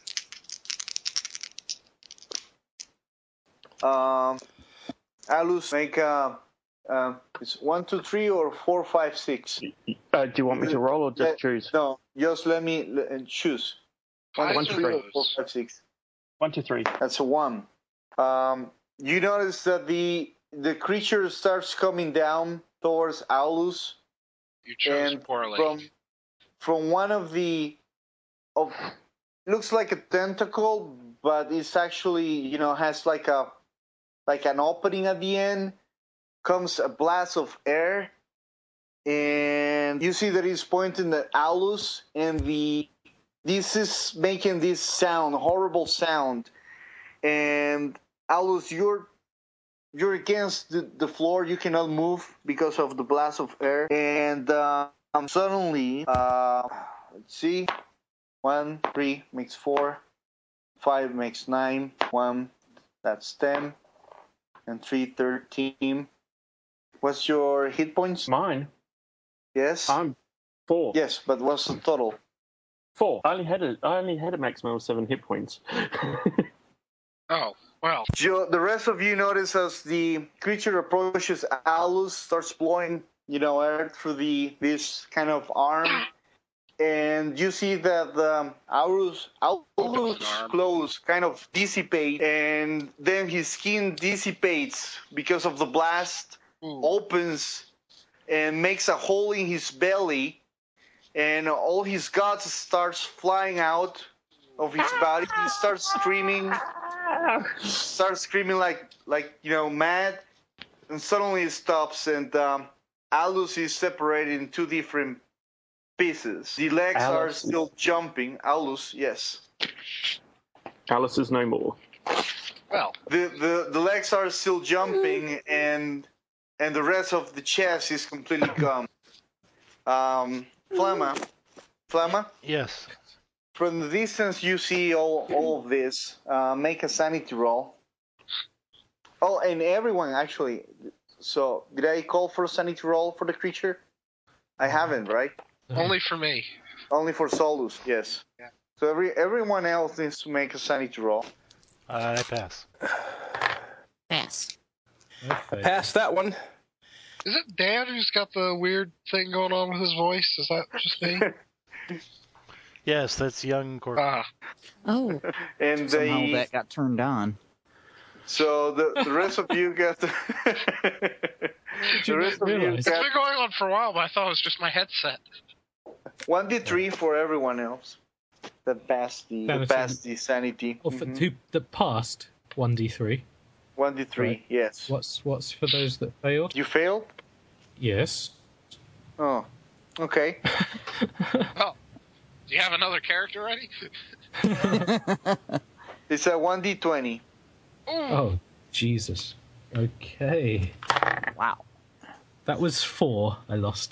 Um, Aulus, make a. Uh, it's one, two, three, or four, five, six. Uh, do you want me to roll or just Let- choose? No, just let me let, choose. One, One, two, two, three, three. or four, five, six. One, two, three. That's a one. Um, you notice that the the creature starts coming down towards Aulus, You chose and poorly. from from one of the of looks like a tentacle, but it's actually, you know, has like a like an opening at the end. Comes a blast of air, and you see that he's pointing at Aulus, and the this is making this sound, horrible sound, and Alus, you're you're against the, the floor. You cannot move because of the blast of air, and uh, um, suddenly, uh, let's see, one, three makes four, five makes nine, one, that's ten, and three, thirteen. What's your hit points? Mine. Yes. I'm four. Yes, but what's the total? Four. I only had a I only had a maximum of seven hit points. Oh, well. Joe, the rest of you notice as the creature approaches Alus, starts blowing, you know, air through the this kind of arm, and you see that the Alus Alus clothes kind of dissipate, and then his skin dissipates because of the blast, Ooh. opens, and makes a hole in his belly, and all his guts starts flying out of his body. He starts screaming. Starts screaming like, like you know, mad, and suddenly it stops, and um, Alus is separated in two different pieces. The legs Alus. are still jumping. Alus, yes. Alice is no more. Well, The, the the legs are still jumping, and and the rest of the chest is completely gone. Um, Flamma, Flamma. Yes. From the distance, you see all, all of this. Uh, make a sanity roll. Oh, and everyone, actually. So, did I call for a sanity roll for the creature? I haven't, right? only for me. Only for Solus, yes. Yeah. So every everyone else needs to make a sanity roll. Uh, I pass. Pass. Okay. Pass that one. Is it Dan who's got the weird thing going on with his voice? Is that just me? Yes, that's young Cork. Ah, Oh, And Somehow they, that got turned on. so the, the rest of you got the, the rest of you realise? it's got been going on for a while, but I thought it was just my headset. one d three for everyone else that passed the that Sanity. passed the sanity. Oh, for Mhm. two that passed one d three. one d three, Right. yes. What's what's for those that failed? You failed? Yes. Oh, okay. Oh, do you have another character ready? It's a one d twenty. Ooh. Oh, Jesus. Okay. Wow. That was four. I lost.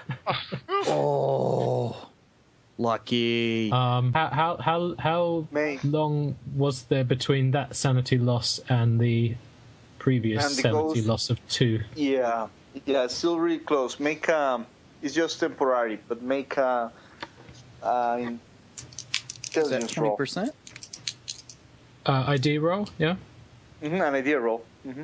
Oh, lucky. Um, how how how how May. long was there between that sanity loss and the previous And the sanity ghost- loss of two? Yeah, yeah, it's still really close. Make um, it's just temporary, but make a uh, Is that intelligence twenty roll. percent? Uh, I D roll, yeah. Mm-hmm, an idea roll. Mm-hmm.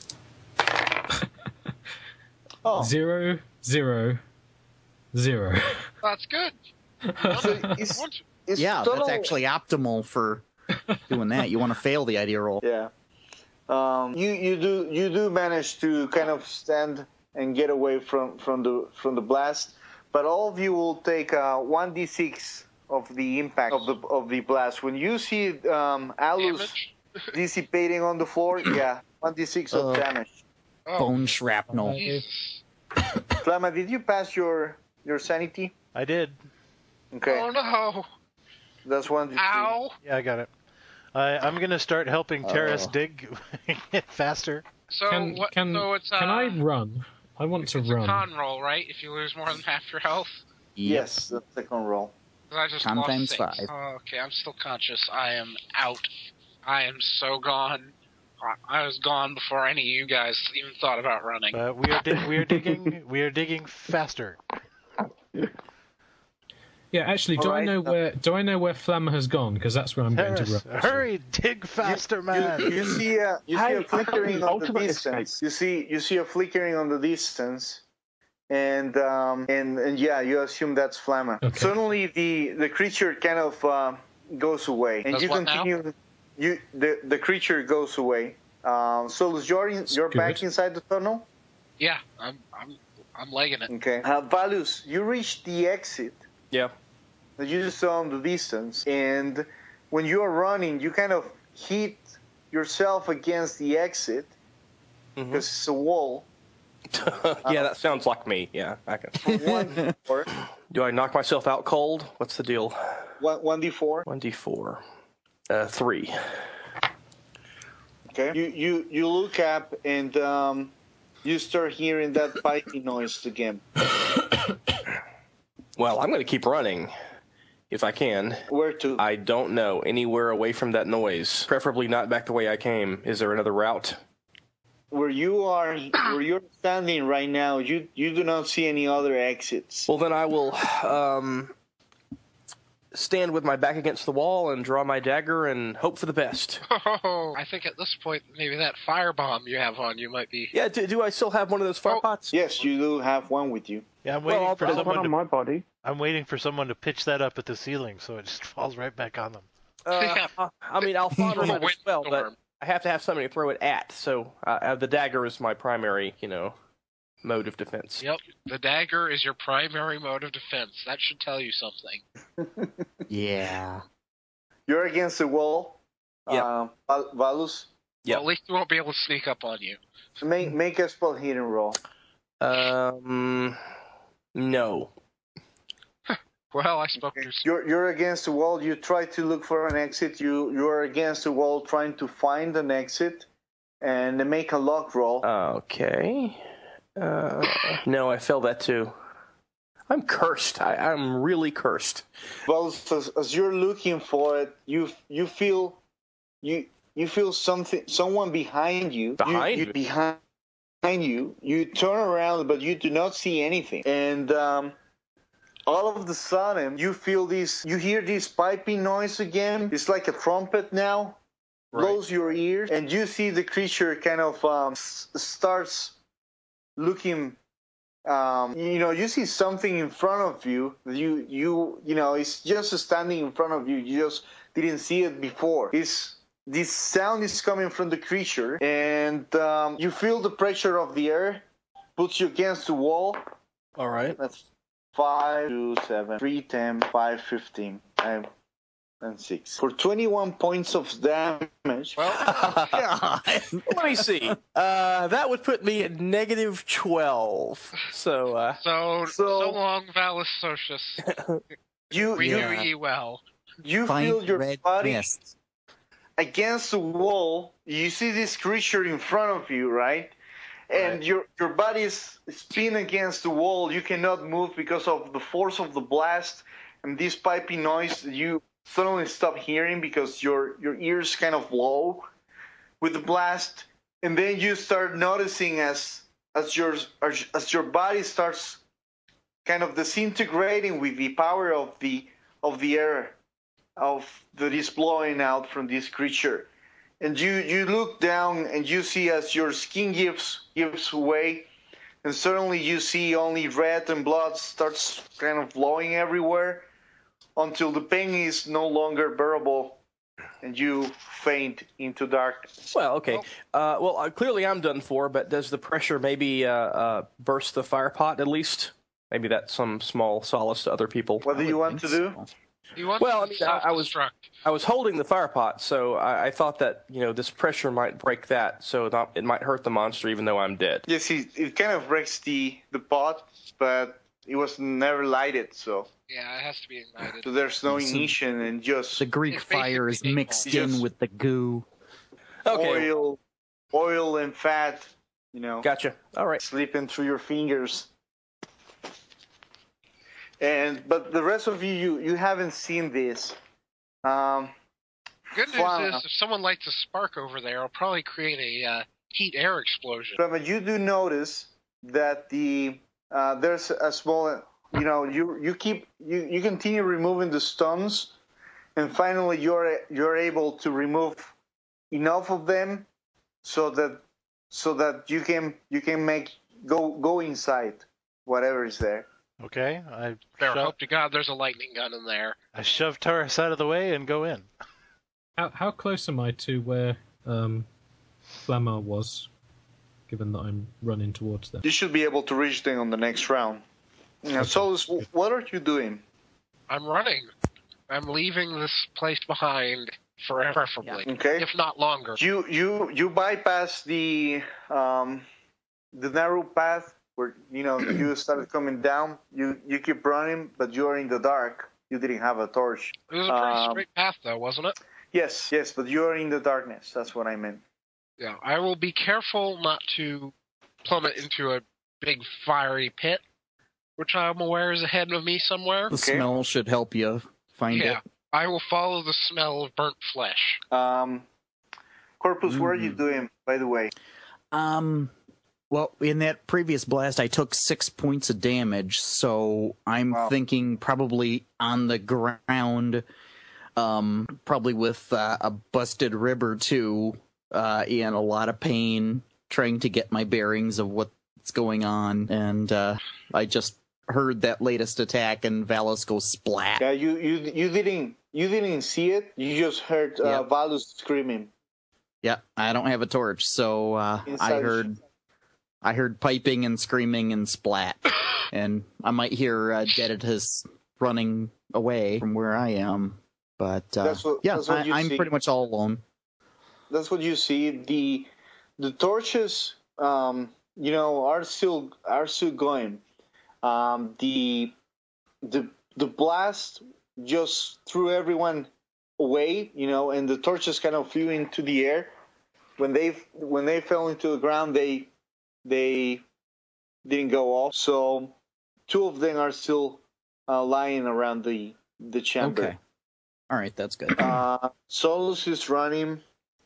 Oh, Zero zero zero. That's good. so it's, it's Yeah, total, that's actually optimal for doing that. You want to fail the idea roll. Yeah. Um, you you do you do manage to kind of stand and get away from, from the from the blast, but all of you will take uh, one d six of the impact of the of the blast. When you see um, Alus Damage. dissipating on the floor, yeah, one d six of Uh. damage. Oh, Bone shrapnel. Jesus. Flamma, did you pass your your sanity? I did. Okay, Oh no! that's one d three. Ow! Yeah, I got it. I I'm gonna start helping Terrace Oh. dig faster. So Can what? can so it's uh, can I run? I want to it's run. a con roll, right? If you lose more than half your health. Yes, the second roll. 'Cause I just Con lost times six. five. Oh, okay, I'm still conscious. I am out. I am so gone. I- I was gone before any of you guys even thought about running. But we are dig- we are digging we are digging faster. Yeah, actually, do I Alright, know uh, where do I know where Flamma has gone? Because that's where I'm going to Terrace, run. hurry, dig faster, man. You, you see a you see Hey, a flickering on the ultimate distance. You see you see a flickering on the distance, and um and and yeah, you assume that's Flamma. Okay. Suddenly, the the creature kind of uh, goes away, and Does you what now? continue. You the the creature goes away. Um, so you're in, you're Good. back inside the tunnel. Yeah, I'm I'm I'm legging it. Okay. Uh, Valus, you reach the exit Yeah. that you just saw in the distance, and when you are running, you kind of hit yourself against the exit Mhm. because it's a wall. Yeah, that sounds like me. Yeah. I can. One floor. Do I knock myself out cold? What's the deal? one, one d four. one d four. Uh, three. Okay. You, you, you look up and um, you start hearing that piping noise again. Well, I'm going to keep running, if I can. Where to? I don't know. Anywhere away from that noise. Preferably not back the way I came. Is there another route? Where you are, where you're standing right now, you, you do not see any other exits. Well, then I will um, stand with my back against the wall and draw my dagger and hope for the best. Oh, I think at this point, maybe that firebomb you have on you might be... Yeah, do, do I still have one of those fire Oh. pots? Yes, you do have one with you. Yeah, I'm waiting Well, for there's There's one someone on to. my body. I'm waiting for someone to pitch that up at the ceiling, so it just falls right back on them. Uh, Yeah. I- I mean, I'll fondle From a it as well, but windstorm. I have to have somebody to throw it at, so uh, the dagger is my primary, you know, mode of defense. Yep, the dagger is your primary mode of defense. That should tell you something. Yeah. You're against the wall. Yep. Uh, Val- Valus, Yep. Well, at least we won't be able to sneak up on you. make, make a spell hidden roll. Um, no. Well, I spoke to... You're you're against the wall. You try to look for an exit. You you are against the wall, trying to find an exit, and make a lock roll. Okay. Uh, no, I failed that too. I'm cursed. I, I'm really cursed. Well, as, as you're looking for it, you you feel you you feel something, someone behind you. Behind you, me? behind you. You turn around, but you do not see anything. And um, all of the sudden, you feel this. You hear this piping noise again. It's like a trumpet now. Blows your ears, and you see the creature kind of um, s- starts looking. Um, you know, you see something in front of you. You, you, you know, it's just standing in front of you. You just didn't see it before. It's this sound is coming from the creature, and um, you feel the pressure of the air, puts you against the wall. All right. That's five, two, seven, three, ten, five, fifteen, and, and six for twenty-one points of damage. Well, Let me see. Uh, that would put me at negative twelve. So, uh, so, So- so long, Valus Socius. You, We you, knew ye well. you Find feel your red body mist. against the wall. You see this creature in front of you, right? And Right. your your body is pinned against the wall. You cannot move because of the force of the blast and this piping noise. You suddenly stop hearing because your your ears kind of blow with the blast, and then you start noticing as as your as, as your body starts kind of disintegrating with the power of the of the air of that is blowing out from this creature. And you, you look down and you see as your skin gives gives way, and suddenly you see only red and blood starts kind of flowing everywhere until the pain is no longer bearable and you faint into darkness. well, okay. Uh, well, uh, clearly I'm done for, but does the pressure maybe uh, uh, burst the fire pot at least? Maybe that's some small solace to other people. What do you want to do? You want Well, I to mean, I- I was- self-destruct. I was holding the fire pot, so I, I thought that, you know, this pressure might break that, so not, it might hurt the monster even though I'm dead. Yes, it, it kind of breaks the, the pot, but it was never lighted, so, Yeah, it has to be ignited. so there's no So- ignition and just The Greek It's fire is basically mixed Just- in with the goo. Okay, oil, oil and fat, you know. gotcha. All right. Slipping through your fingers. And but the rest of you, you, you haven't seen this. Um, Good news Wow. is, if someone lights a spark over there, it'll probably create a uh, heat air explosion. but you do notice that the uh, there's a small, you know, you you keep you, you continue removing the stones, and finally you're you're able to remove enough of them so that so that you can you can make go go inside whatever is there. Okay, I There, shove, hope to God there's a lightning gun in there. I shove Taurus out of the way and go in. How, how close am I to where um, Flamar was, given that I'm running towards them? You should be able to reach them on the next round. Now, Solus, what are you doing? I'm running. I'm leaving this place behind forever, preferably, Okay. if not longer. You you you bypass the um, the narrow path where you know you started coming down. You you keep running, but you're in the dark. you didn't have a torch. It was a pretty Um, straight path, though, wasn't it? Yes, yes, but you're in the darkness. That's what I meant. Yeah. I will be careful not to plummet into a big fiery pit, which I'm aware is ahead of me somewhere. The smell should help you find Yeah. it. I will follow the smell of burnt flesh. Um, Corpus, what are you doing, by the way? Um, well, in that previous blast, I took six points of damage, so I'm Wow. thinking probably on the ground, um, probably with uh, a busted rib or two, uh, and a lot of pain, trying to get my bearings of what's going on, and uh, I just heard that latest attack, and Valus goes splat. Yeah, you, you you didn't you didn't see it. You just heard uh, Yeah. Valus screaming. Yeah, I don't have a torch, so uh, Inside I the heard, I heard piping and screaming and splat, and I might hear uh, Deditus running away from where I am, but uh, That's what- yeah, that's what I, you I'm see. pretty much all alone. That's what you see. The the torches, um, you know, are still are still going. Um, the the the blast just threw everyone away, you know, and the torches kind of flew into the air. When they when they fell into the ground, they they didn't go off. So two of them are still uh, lying around the the chamber. Okay, all right, that's good. Uh, Solus is running,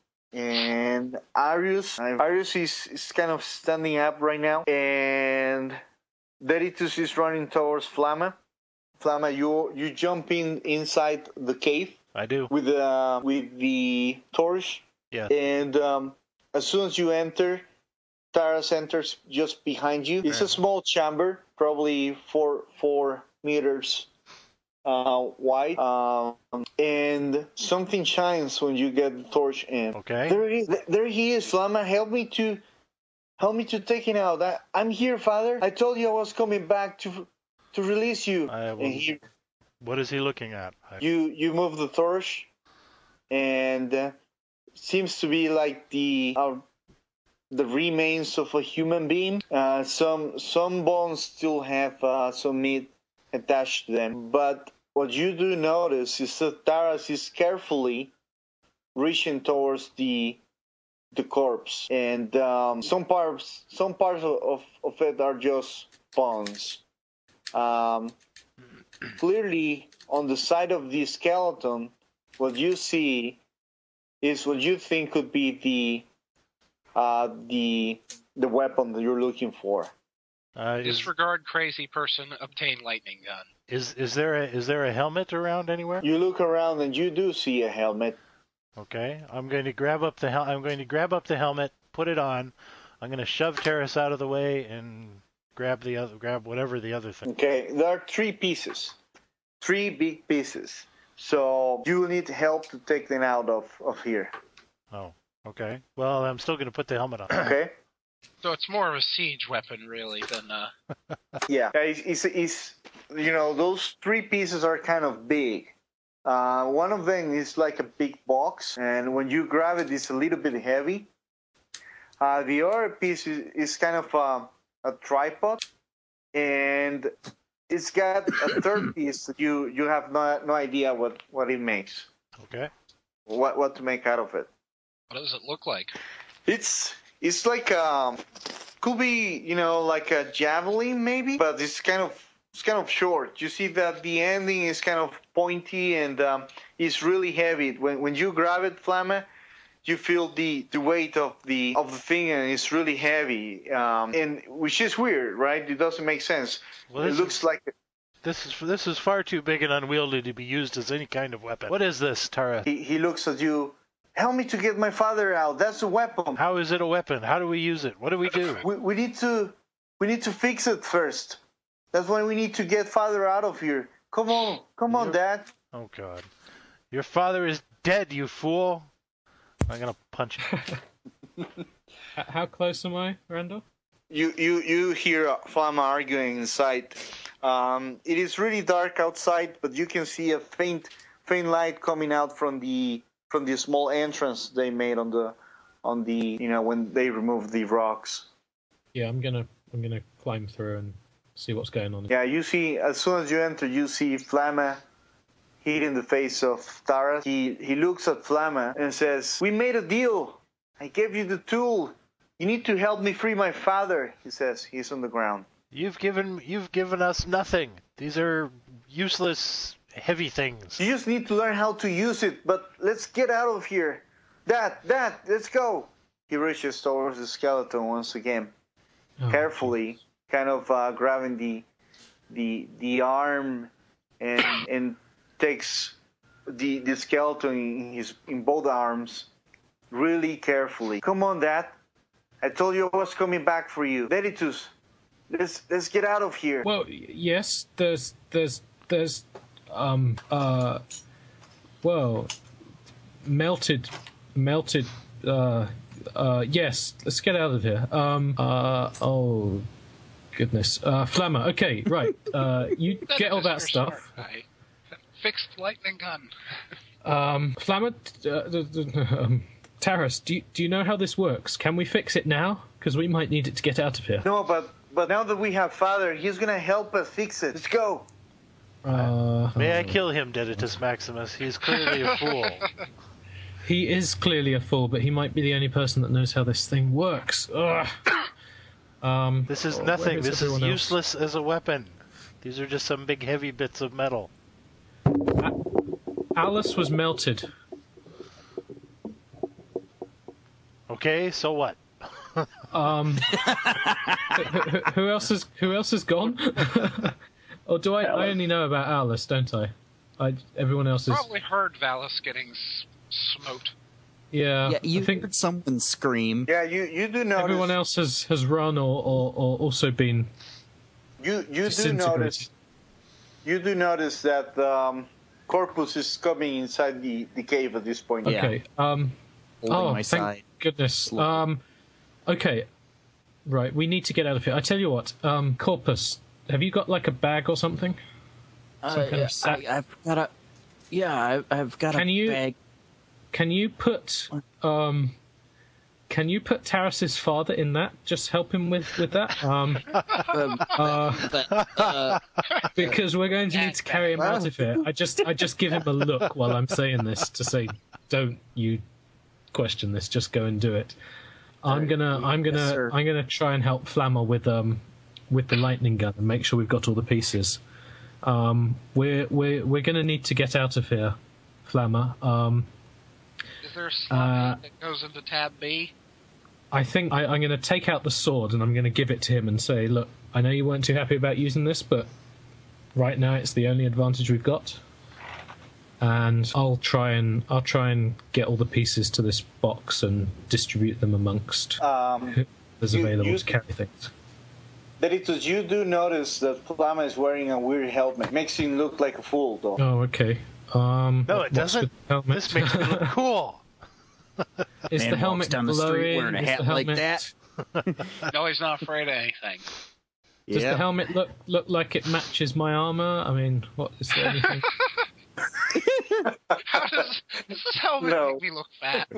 and Arius, Arius is, is kind of standing up right now, and Deditus is running towards Flamma. Flamma, you you jump in inside the cave I do. with uh, with the torch, Yeah. and um, as soon as you enter, Taras enters just behind you. It's a Right. small chamber, probably four four meters uh, wide, um, and something shines when you get the torch in. Okay. There he, there he is, Flamma. Help me to, help me to take it out. I, I'm here, Father. I told you I was coming back to, to release you. I will- And he, What is he looking at? I, you, you move the torch, and uh, seems to be like the, uh, the remains of a human being. Uh, some, some bones still have uh, some meat attached to them, but what you do notice is that Taras is carefully reaching towards the the corpse, and um, some parts some parts of, of it are just bones. Um, clearly, on the side of the skeleton, what you see is what you think could be the uh, the the weapon that you're looking for. uh, is, Disregard crazy person, obtain lightning gun. is is there a is there a helmet around anywhere? You look around and you do see a helmet. Okay. I'm going to grab up the hel- I'm going to grab up the helmet, put it on. I'm going to shove Terrace out of the way and grab the other grab whatever the other thing. Okay, there are three pieces, three big pieces. So you need help to take them out of, of here. Oh. Okay. Well, I'm still going to put the helmet on. Okay? So it's more of a siege weapon, really, than uh. Yeah. It's, it's, it's, you know, those three pieces are kind of big. Uh, one of them is like a big box, and when you grab it, it's a little bit heavy. Uh, the other piece is, is kind of a, a tripod, and it's got a third piece that you, you have no, no idea what, what it makes, Okay. what, what to make out of it. What does it look like? It's it's like um could be, you know, like a javelin maybe, but it's kind of it's kind of short. You see that the ending is kind of pointy, and um, it's really heavy. When when you grab it, Flamma, you feel the, the weight of the of the thing, and it's really heavy. Um, and which is weird, right? It doesn't make sense. Well, It this looks is, like this is this is far too big and unwieldy to be used as any kind of weapon. What is this, Tara? he, he looks at you. Help me to get my father out. That's a weapon. How is it a weapon? How do we use it? What do we do? We, we need to we need to fix it first. That's why we need to get father out of here. Come on, come on, Dad. Oh God, your father is dead, you fool! I'm gonna punch him. H- How close am I, Randall? You you you hear Flamma arguing inside. Um, it is really dark outside, but you can see a faint faint light coming out from the from the small entrance they made on the on the you know when they removed the rocks. Yeah, I'm gonna I'm gonna climb through and see what's going on. Yeah, you see as soon as you enter, you see Flamma hitting the face of Taras. He he looks at Flamma and says, "We made a deal. I gave you the tool. You need to help me free my father," he says. He's on the ground. You've given you've given us nothing. These are useless, heavy things. You just need to learn how to use it, but let's get out of here. Dad, Dad, let's go. He reaches towards the skeleton once again, Oh. carefully, kind of uh, grabbing the the the arm and and takes the the skeleton in his in both arms, really carefully. Come on, Dad. I told you I was coming back for you. Veritus, let's let's get out of here. Well, y- yes, there's, there's, there's, um, uh, well, melted, melted, uh, uh, yes, let's get out of here. Um, uh, oh, goodness. Uh, Flamma, okay, right, uh, you get all that stuff. I fixed lightning gun. Um, Flamma, uh, d- d- um, Taras, do you, do you know how this works? Can we fix it now? Because we might need it to get out of here. No, but but now that we have Father, he's gonna help us fix it. Let's go. Uh, May I kill him, Deditus Maximus? He's clearly a fool. He is clearly a fool, but he might be the only person that knows how this thing works. Ugh. Um, This is oh, nothing. where is This is everyone else? useless as a weapon. These are just some big heavy bits of metal. Alice was melted. Okay, so what? Um, who, who else is who else is gone? Or do I? I only know about Alice, don't I? I everyone else is. Probably heard Valis getting s- smote. Yeah, Yeah, you I think heard someone scream. Yeah, you you do notice. everyone else has, has run or, or, or also been You you do disintegrated. notice. You do notice that um, Corpus is coming inside the, the cave at this point. Yeah. Okay. Um. Holding oh, my thank side. goodness. Slowly. Um. Okay. Right. We need to get out of here. I tell you what. Um. Corpus, have you got like a bag or something? Some Uh, kind of sack? I, I've got a. Yeah, I, I've got Can a you- bag. Can you put um? Can you put Taras's father in that? Just help him with with that. Um. Um, Uh. but, uh, Because we're going to need to carry him out of here. I just, I just give him a look while I'm saying this to say, "Don't you question this? Just go and do it." I'm gonna, I'm Yes, gonna, sir. I'm gonna try and help Flamma with um, with the lightning gun and make sure we've got all the pieces. Um, we're we're we're gonna need to get out of here, Flamma. Um, Is there a slot Uh, that goes into tab B? I think I, I'm going to take out the sword and I'm going to give it to him and say, "Look, I know you weren't too happy about using this, but right now it's the only advantage we've got." And I'll try and I'll try and get all the pieces to this box and distribute them amongst Um, who's you- available you- to carry things. Veritus, you do notice that Flamma is wearing a weird helmet. Makes him look like a fool, though. Oh, okay. Um, No, what- it what's doesn't. with the helmet? This makes me look cool. Is Man the walks helmet down the street glowing? wearing a Is hat the like helmet- that. No, he's not afraid of anything. Does Yeah. the helmet look look like it matches my armor? I mean, what is there anything? How does does this helmet No. make me look fat?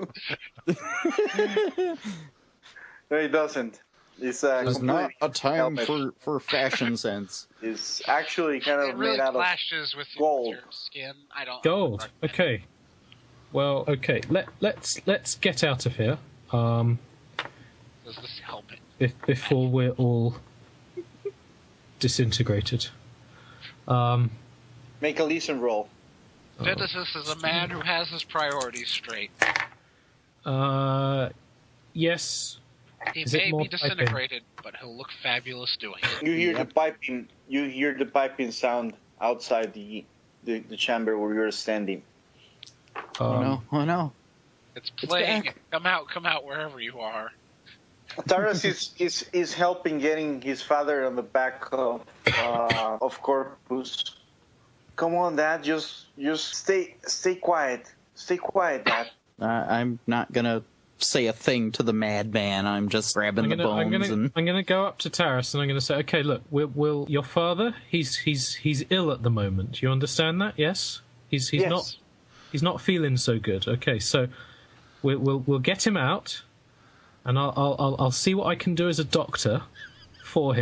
No, he doesn't. It's uh, There's not completely a time helmet. for, for fashion sense. It's actually kind It of really made out of. clashes with your, gold. your skin. I don't. Gold. I don't Okay. Well, okay. Let let's let's get out of here. Um, Does this helmet? be- before we're all disintegrated. Um, Make a listen roll. Viditus is a man who has his priorities straight. uh, yes. He Is it may more be typing? disintegrated, but he'll look fabulous doing it. You hear Yep. the piping. You hear the piping sound outside the the, the chamber where you're standing. Um, oh no! Oh no! It's playing. back. Come out, come out, wherever you are. Taras is, is is helping getting his father on the back of uh, of Corpus. Come on, Dad. Just just stay stay quiet. Stay quiet, Dad. Uh, I'm not gonna say a thing to the madman. I'm just grabbing I'm the gonna, bones I'm gonna, and I'm gonna go up to Taras and I'm gonna say, okay, look, will, will your father? He's, he's, he's ill at the moment. You understand that? Yes. He's, he's Yes. not, he's not feeling so good. Okay, so we'll, we'll, we'll get him out, and I'll, I'll, I'll, I'll see what I can do as a doctor for him.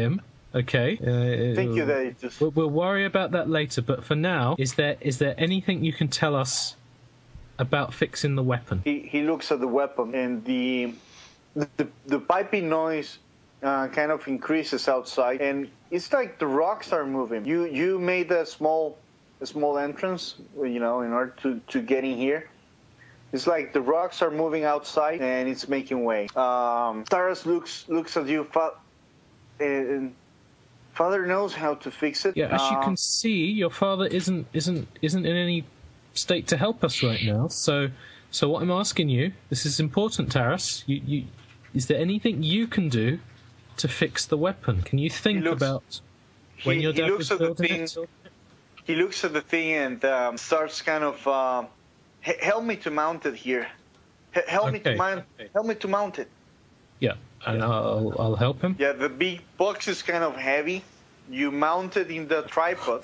Okay. Uh, Thank you, Deritus. We'll, we'll worry about that later. But for now, is there is there anything you can tell us about fixing the weapon? He he looks at the weapon, and the the, the piping noise uh, kind of increases outside, and it's like the rocks are moving. You you made a small a small entrance, you know, in order to, to get in here. It's like the rocks are moving outside, and it's making way. Um, Taras looks looks at you, fa- and Father knows how to fix it. Yeah, as you Uh, can see, your father isn't isn't isn't in any state to help us right now. So, so what I'm asking you, this is important, Taras. You, you, is there anything you can do to fix the weapon? Can you think looks- about when he, your he dad looks was at the building thing. it? He looks at the thing and um, starts kind of uh, "H- help me to mount it here. H- help me to Okay. mount. Help me to mount it. Yeah, and I'll I'll help him. Yeah, the big box is kind of heavy. You mount it in the tripod,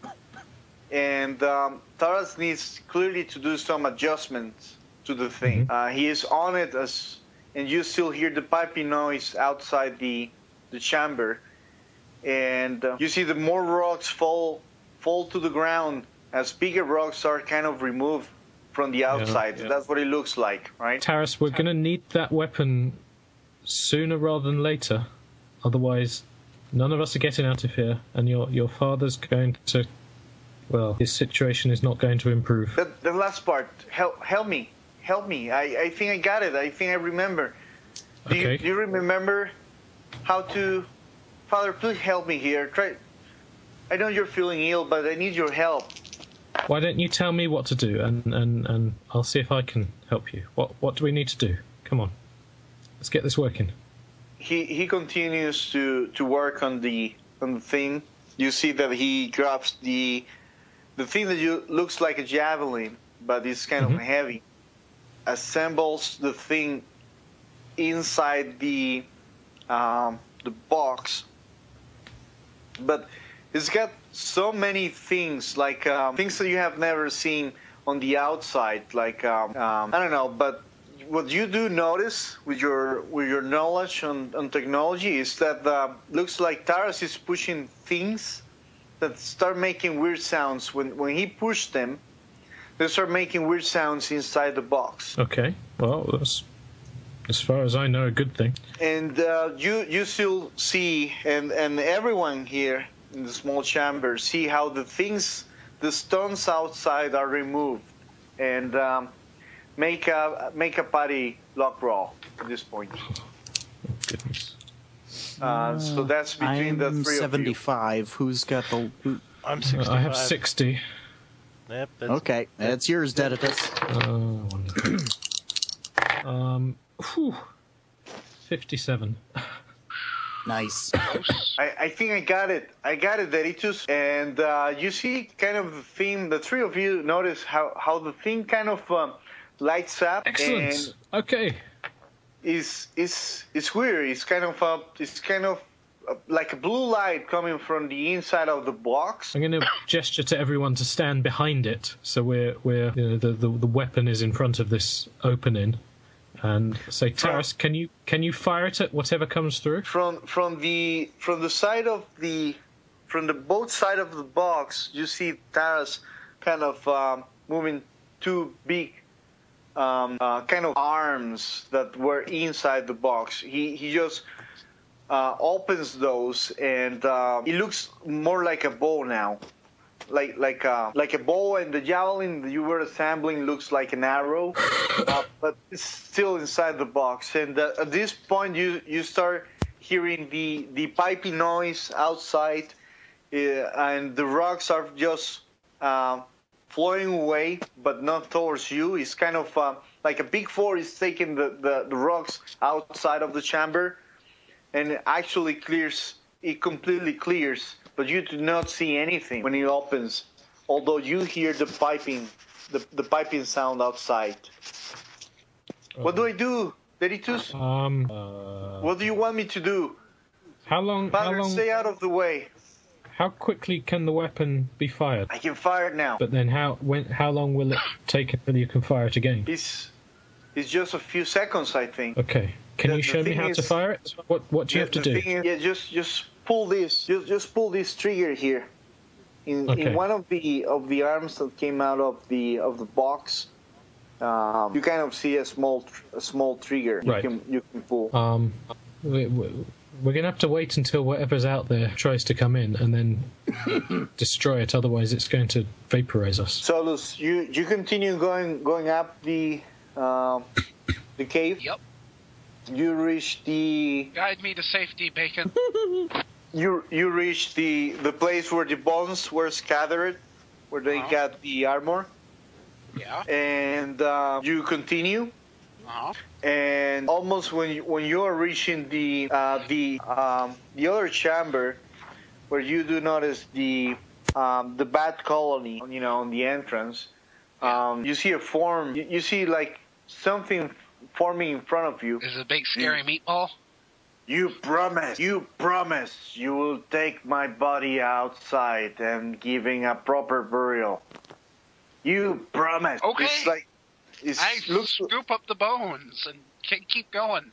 and um, Taras needs clearly to do some adjustments to the thing. Mhm. Uh, he is on it as, and you still hear the piping noise outside the the chamber, and uh, you see the more rocks fall fall to the ground as bigger rocks are kind of removed from the outside. yeah. That's what it looks like, right? Taras, we're going to need that weapon sooner rather than later. Otherwise, none of us are getting out of here, and your your father's going to, well, his situation is not going to improve. The, the last part, help, help me, help me. I, I think I got it. I think I remember. Do, Okay. you, do you remember how to, Father? Please help me here. Try. I know you're feeling ill, but I need your help. Why don't you tell me what to do, and, and, and I'll see if I can help you. What what do we need to do? Come on, let's get this working. He he continues to, to work on the on the thing. You see that he grabs the the thing that you looks like a javelin, but it's kind Mhm. of heavy. Assembles the thing inside the um, the box, but it's got so many things, like um, things that you have never seen on the outside. Like um, um, I don't know, but what you do notice with your with your knowledge on, on technology is that uh, looks like Taras is pushing things that start making weird sounds. When when he pushed them, they start making weird sounds inside the box. Okay, well, that's, as far as I know, a good thing. And uh, you you still see, and, and everyone here in the small chamber see how the things, the stones outside are removed, and um, make a make a party lock roll at this point. Oh, goodness. Uh, so that's between I'm the three seventy-five. Who's got the? Who, I'm Uh, sixty-five. I have sixty. Yep, that's, okay, that's yours, Deditus. Oh, wonderful. um, whew, fifty-seven. Nice. of you. I, I think I got it. I got it, Deritus. And uh, you see kind of the theme. The three of you notice how, how the thing kind of um, lights up. Excellent. And Okay. is is it's weird. It's kind of uh, it's kind of uh, like a blue light coming from the inside of the box. I'm going to gesture to everyone to stand behind it, so we're we're you know, the, the the weapon is in front of this opening, and say, Taras, can you can you fire it at whatever comes through? From from the from the side of the from the both side of the box, you see Taras kind of um, moving two big um, uh, kind of arms that were inside the box. He he just uh, opens those, and uh, it looks more like a bow now, like like a like a bow, and the javelin that you were assembling looks like an arrow, uh, but it's still inside the box. And uh, at this point, you you start hearing the the piping noise outside, uh, and the rocks are just uh, flowing away, but not towards you. It's kind of uh, like a big four is taking the, the, the rocks outside of the chamber, and it actually clears. It completely clears, but you do not see anything when it opens, although you hear the piping, the, the piping sound outside. What do I do, Deritus? Um. Uh, What do you want me to do? how long? How Father, long? stay out of the way. How quickly can the weapon be fired? I can fire it now. But then, how when? How long will it take until you can fire it again? It's, it's just a few seconds, I think. Okay. Can The- you the show me thing how to is- fire it? What What do you have to The do? thing is- yeah, just just pull this. Just just pull this trigger here. In Okay. in one of the of the arms that came out of the of the box, um, you kind of see a small tr- a small trigger. You Right. can you can pull. Um, we, we, we're gonna have to wait until whatever's out there tries to come in, and then destroy it. Otherwise, it's going to vaporize us. Solus, you you continue going going up the um, the cave. Yep. You reach the Guide me to safety, Bacon. you you reach the the place where the bones were scattered, where they Uh-huh. got the armor, Yeah. and uh, you continue. Uh-huh. And almost when you, when you are reaching the uh, the um, the other chamber, where you do notice the um, the bat colony, you know, on the entrance, um, you see a form. You, you see like something forming in front of you. Is it a big scary meatball? You promise, you promise, you will take my body outside and giving a proper burial. You promise. Okay. It's like it I looks. scoop up the bones and ke- keep going.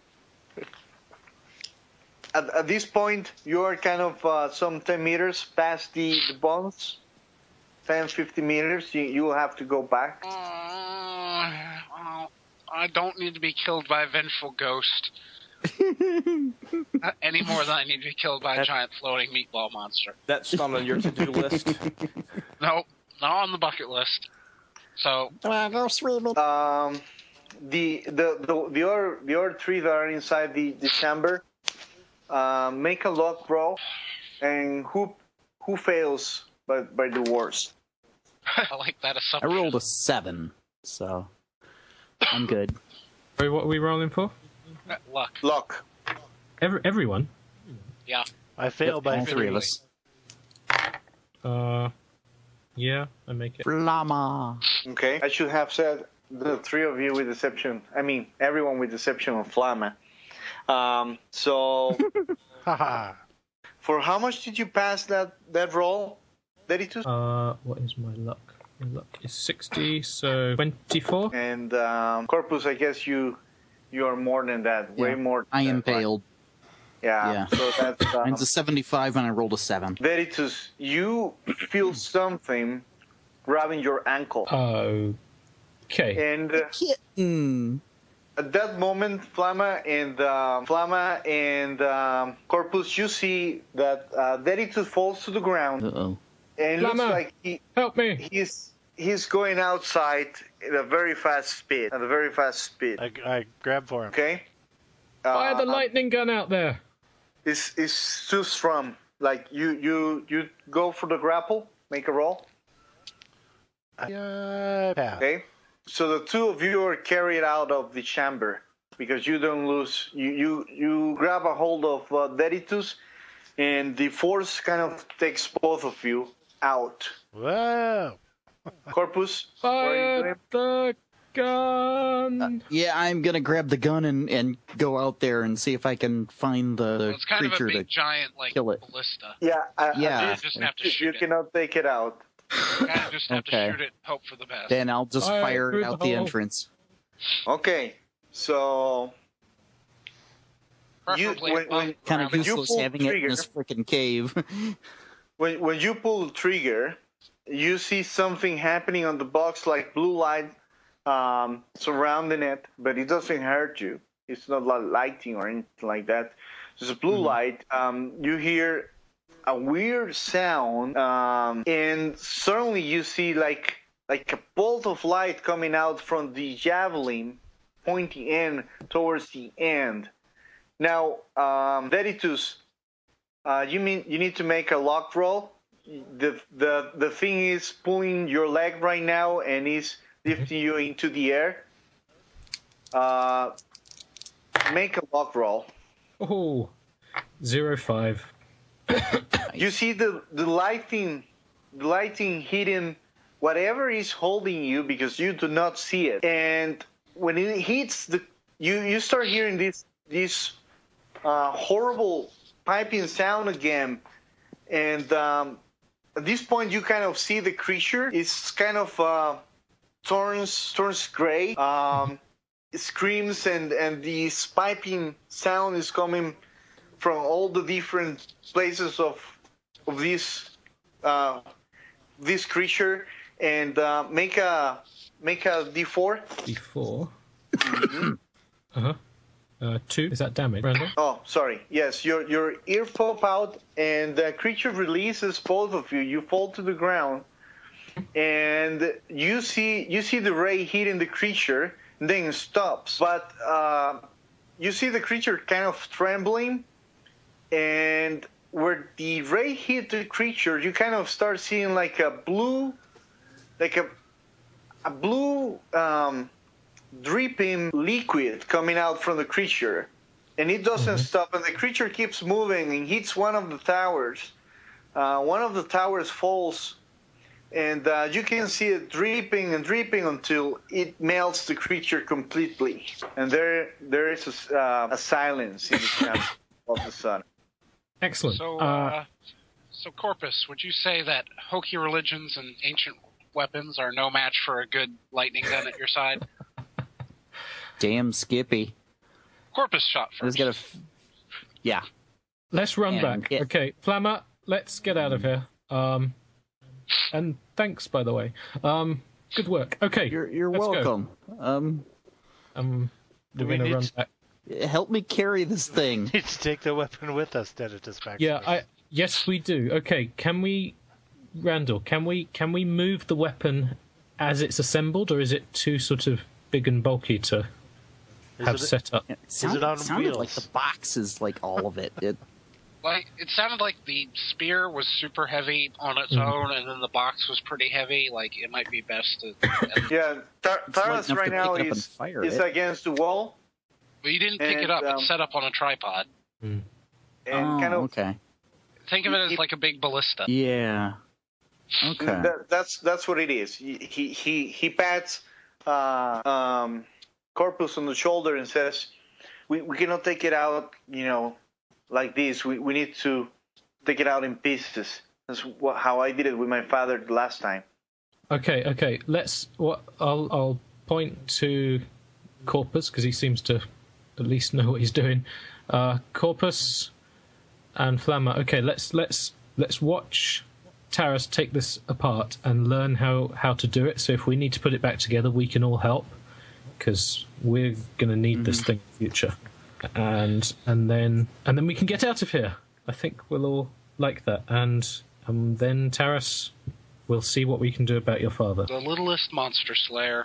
At, at this point, you are kind of uh, some ten meters past the, the bones. ten, fifty meters. You, you will have to go back. Uh, uh, I don't need to be killed by a vengeful ghost. Uh, any more than I need to be killed by a giant floating meatball monster. That's not on your to-do list. Nope, not on the bucket list. So, Um, the, the, the, the, other, the other three that are inside the, the chamber, uh, make a luck roll. And who who fails by, by the worst? I like that I assumption. rolled a seven, so I'm good. Wait, what are we rolling for? Uh, Luck. Luck. Every, everyone? Yeah. I fail by All three of fifty. us. Uh, yeah, I make it. Flama. Okay. I should have said the three of you with deception. I mean, everyone with deception on Flama. Um, so, Haha. for how much did you pass that, that roll? thirty-two? Uh, what is my luck? My luck is sixty, so twenty-four. And um, Corpus, I guess you you are more than that. Way Yeah, more than I that, impaled. right? Yeah. Yeah. So that's... Um, Mine's a seventy-five, and I rolled a seven. Veritus, you feel something grabbing your ankle. Okay. And uh, Kitten. at that moment, Flama and um, Flama and um, Corpus, you see that uh, Veritus falls to the ground, Uh-oh. and it looks Flama! like he Help me! he's he's going outside at a very fast speed. At a very fast speed. I, I grab for him. Okay. Fire the Uh, lightning gun out there! It's it's too strong. Like you you you go for the grapple. Make a roll. Uh, pass. Okay. So the two of you are carried out of the chamber because you don't lose. You you, you grab a hold of uh, Veritus, and the force kind of takes both of you out. Whoa. Corpus, what are you doing? Fire the gun! Yeah, I'm gonna grab the gun and, and go out there and see if I can find the Well, it's kind of a creature big to. giant, like, kill it. ballista. Yeah, I, Yeah. I You just have to you, shoot you it. cannot take it out. You kind of just have Okay. to shoot it, hope for the best. Then I'll just Fire fire through it out the the hole. entrance. Okay, so you Preferably when, when, Kind of when you useless pull having it in trigger, this freaking cave. when when you pull the trigger, you see something happening on the box, like blue light um, surrounding it, but it doesn't hurt you. It's not like lighting or anything like that. There's a blue Mm-hmm. light. Um, you hear a weird sound, um, and suddenly you see like like a bolt of light coming out from the javelin, pointing in towards the end. Now, um, Veritus, uh, you mean you need to make a lock roll? The the the thing is pulling your leg right now and is lifting you into the air. Uh, make a lock roll. Oh, zero five. You see the the lighting, the lighting hitting whatever is holding you because you do not see it. And when it hits the, you you start hearing this this uh, horrible piping sound again. And um, at this point, you kind of see the creature. It's kind of uh, turns turns gray. Um, it screams and and this piping sound is coming from all the different places of of this uh, this creature and uh, make a make a D four. D four. Mm-hmm. Uh huh. Uh, two. Is that damage, Randall? Oh, sorry. Yes, your your ear pop out, and the creature releases both of you. You fall to the ground, and you see you see the ray hitting the creature, and then it stops. But uh, you see the creature kind of trembling, and where the ray hit the creature, you kind of start seeing like a blue, like a a blue. Um, dripping liquid coming out from the creature, and it doesn't mm-hmm. stop, and the creature keeps moving and hits one of the towers. Uh, one of the towers falls, and uh, you can see it dripping and dripping until it melts the creature completely, and there there is a, uh, a silence in the camp of the sun. Excellent. So, uh, uh, so Corpus, would you say that hokey religions and ancient weapons are no match for a good lightning gun at your side? Damn Skippy. Corpus shot first. I was gonna f- yeah. Let's run And back. it- Okay, Flammer, let's get out of here. Um, and thanks, by the way. Um, good work. Okay, You're you're let's go. welcome. Um, Um, we're We going to need run to- back. help me carry this thing. Need to take the weapon with us, Denatus back. Yeah, I yes we do. Okay, can we, Randall? Can we can we move the weapon as it's assembled, or is it too sort of big and bulky to Is have it- set up? It sounded, on sounded like wheels? the box is like all of it. it Like, it sounded like the spear was super heavy on its Mhm. own, and then the box was pretty heavy. Like, it might be best to... Yeah, Tar- It's light Taras enough right to now pick it up and is, fire is it. against the wall But you didn't pick And, it up. um, It's set up on a tripod. and oh, kind of okay. Think of it as It- like a big ballista. Yeah. Okay. That, that's that's what it is. He he he, he pats uh, um, Corpus on the shoulder and says, "We we cannot take it out, you know, like this. We we need to take it out in pieces. That's what, how I did it with my father the last time." Okay, okay. Let's. What I'll I'll point to Corpus because he seems to at least know what he's doing. Uh, Corpus and Flammer. Okay, let's let's let's watch Taras take this apart and learn how how to do it. So if we need to put it back together, we can all help because we're going to need this thing in the future. And and then and then we can get out of here. I think we'll all like that. And um, then Taras, we'll see what we can do about your father. The littlest monster slayer.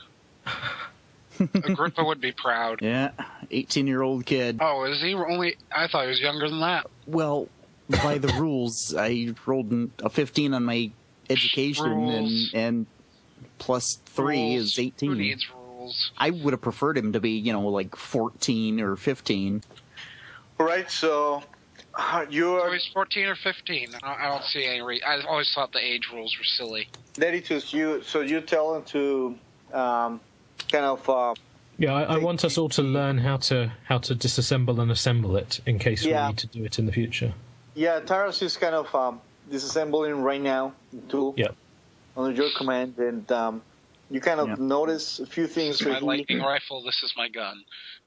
Agrippa would be proud. Yeah, eighteen-year-old kid. Oh, is he only... I thought he was younger than that. Well, by the rules, I rolled an- a fifteen on my education, and Rules. and plus three Rules. is eighteen. Who needs rules? I would have preferred him to be, you know, like fourteen or fifteen. All right, so uh, you So are he's fourteen or fifteen. I I don't see any reason. I always thought the age rules were silly. Deditus. You so you tell him to um, kind of. Uh, Yeah, I, I want us all to learn how to how to disassemble and assemble it in case Yeah. we need to do it in the future. yeah, Taras is kind of um, disassembling right now the tool Yep. under your command, and um, you kind of Yep. notice a few things. This is my that he- lightning rifle. This is my gun.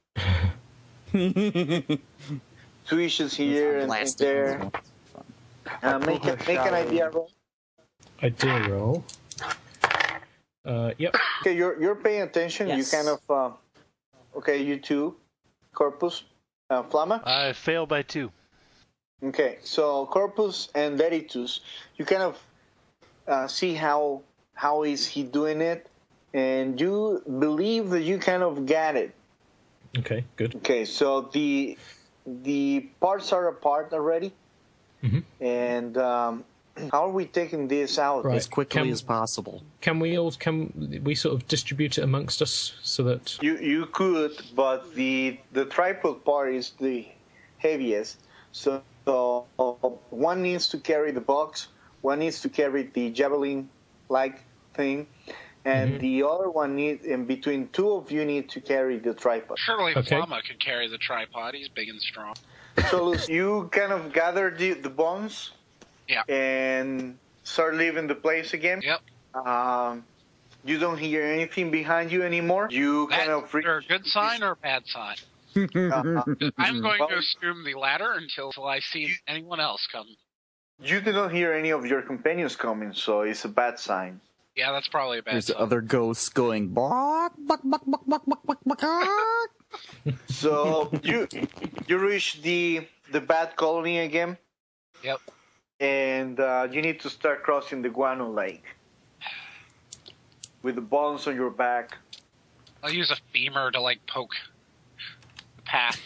two issues here and, and Blasted there. as Uh, make a, make an idea roll. Idea roll. Uh, yep. Okay, you're you're paying attention. Yes. You kind of uh, okay. You too, Corpus, uh, Flamma. I fail by two. Okay, so Corpus and Veritus, you kind of uh, see how how is he doing it, and you believe that you kind of got it. Okay, good. Okay, so the the parts are apart already, Mhm. and um, how are we taking this out? Right. as quickly Can- as possible. Can we all can we sort of distribute it amongst us so that You you could, but the the tripod part is the heaviest. So uh, one needs to carry the box, one needs to carry the javelin-like thing, and Mhm. the other one need. In between two of you need to carry the tripod. Surely Okay. Flamma could carry the tripod. He's big and strong. So Luz, you kind of gather the the bones, Yeah. and start leaving the place again. Yep. Um, you don't hear anything behind you anymore. You That, kind of reach, or a good sign or a bad sign? Uh, I'm going well, to assume the latter until, until I see anyone else come. you do not hear any of your companions coming, so it's a bad sign. Yeah, that's probably a bad There's sign. other ghosts going, bark, bark, bark, bark, bark, bark, bark, bark, bark. So you you reach the the bat colony again, Yep. and uh, you need to start crossing the Guano Lake with the bones on your back. I'll use a femur to like poke the path.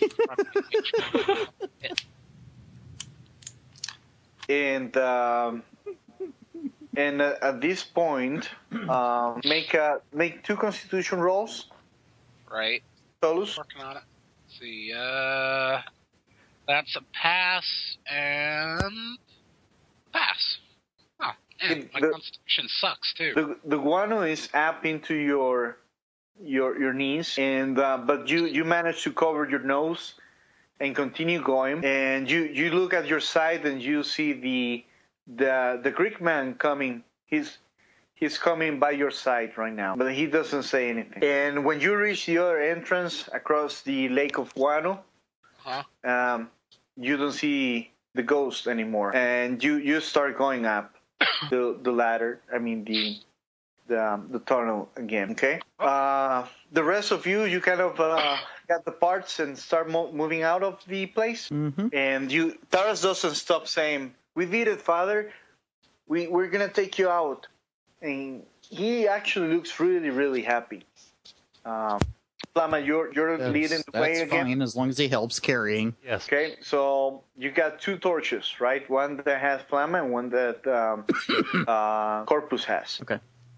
And um, and uh, at this point, um, make a make two Constitution rolls. Right. Solus. Working on it. Let's see, uh, that's a pass and pass. Oh, man, my The- constitution sucks too. The the guano is up into your your your knees, and uh, but you you manage to cover your nose and continue going. And you you look at your side and you see the the the Greek man coming. He's he's coming by your side right now, but he doesn't say anything. And when you reach the other entrance across the Lake of Guano, Huh? um, you don't see the ghost anymore, and you you start going up the the ladder. I mean the the um, the tunnel again. Okay. Uh, the rest of you, you kind of uh, got the parts and start mo- moving out of the place. Mm-hmm. And you, Taras doesn't stop saying, "We did it, Father. We we're gonna take you out." And he actually looks really really happy. Um, Flama, you're you're That's, leading the way that's again. fine as long as he helps carrying. Yes. Okay, so you got two torches, right? One that has Flama and one that um, uh, Corpus has. Okay.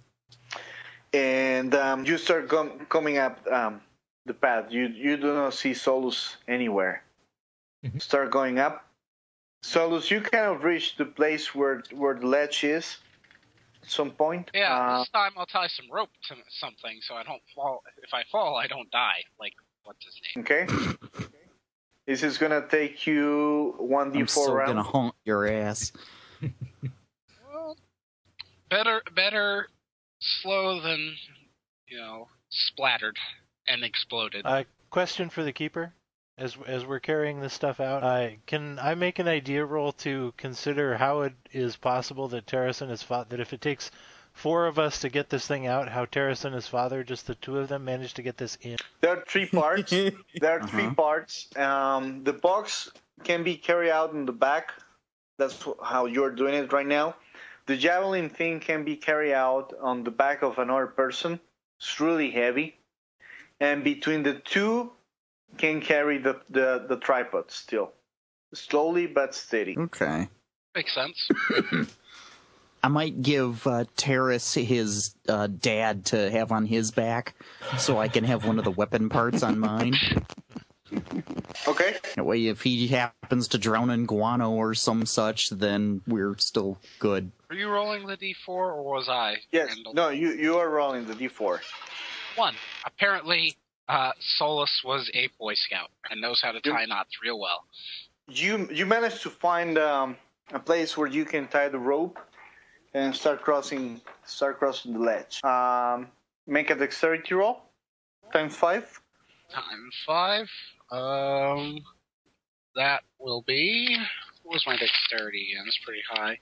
And um, you start com- coming up um, the path. You you do not see Solus anywhere. Start going up. Solus, you kind of reach the place where where the ledge is at some point. Yeah, Uh, this time I'll tie some rope to something so I don't fall. If I fall, I don't die. Like, what's his name? okay. This is gonna take you one d I'm four so rounds. gonna haunt your ass. Well, better, better slow than, you know, splattered and exploded. Uh, question for the keeper. As as we're carrying this stuff out, uh, can I make an idea roll to consider how it is possible that Terrace and his father, that if it takes four of us to get this thing out, how Terrace and his father, just the two of them, managed to get this in? There are three parts. There are three Uh-huh. parts. Um, the box can be carried out in the back. That's wh- how you're doing it right now. The javelin thing can be carried out on the back of another person. It's really heavy. And between the two can carry the, the, the tripod still. Slowly but steady. Okay. Makes sense. I might give uh, Terrace his uh, dad to have on his back, so I can have one of the weapon parts on mine. Okay. That way, if he happens to drown in guano or some such, then we're still good. Were you rolling the d four or was I? Yes. Randall? No, you, you are rolling the d four. One. Apparently, uh, Solus was a Boy Scout and knows how to tie knots real well. You you managed to find um, a place where you can tie the rope and start crossing start crossing the ledge. Um, make a dexterity roll, times five. Time five. Um, that will be. Where's my dexterity again? It's pretty high.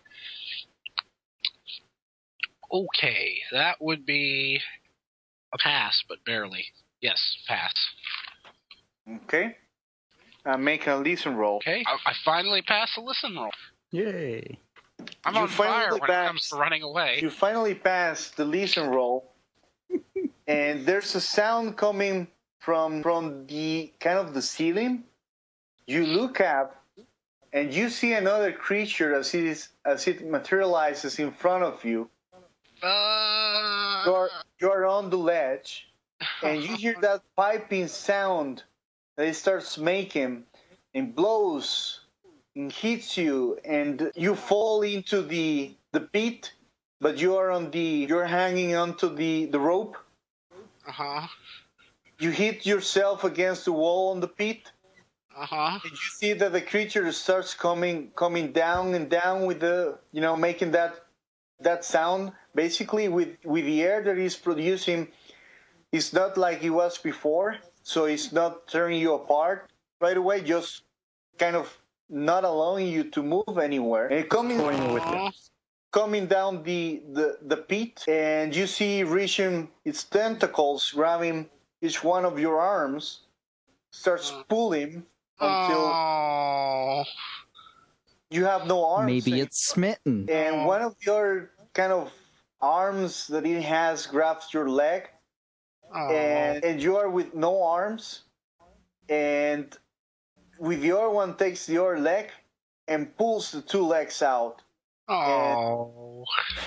Okay, that would be a pass, but barely. Yes, pass. Okay. Uh, make a listen roll. Okay, I, I finally passed the listen roll. Yay. I'm You on fire finally when it comes passed- to running away. You finally pass the listen roll, and there's a sound coming from from the kind of the ceiling. You look up, and you see another creature as it is, as it materializes in front of you. Uh, You're you're on the ledge, and you hear that piping sound that it starts making, and blows, and hits you, and you fall into the the pit. But you are on the you're hanging onto the the rope. Uh huh. You hit yourself against the wall on the pit, Uh huh. and you see that the creature starts coming coming down and down with the you know making that that sound. Basically, with with the air that he's producing, it's not like it was before. so it's not tearing you apart right away, just kind of not allowing you to move anywhere. And coming, Toying with you. coming down the, the, the pit, and you see reaching its tentacles, grabbing each one of your arms, starts pulling until Oh. you have no arms. Maybe anymore. it's smitten. And one of your kind of arms that it has grabs your leg, Oh. and, and you are with no arms, and with the other one takes the other leg and pulls the two legs out. Oh.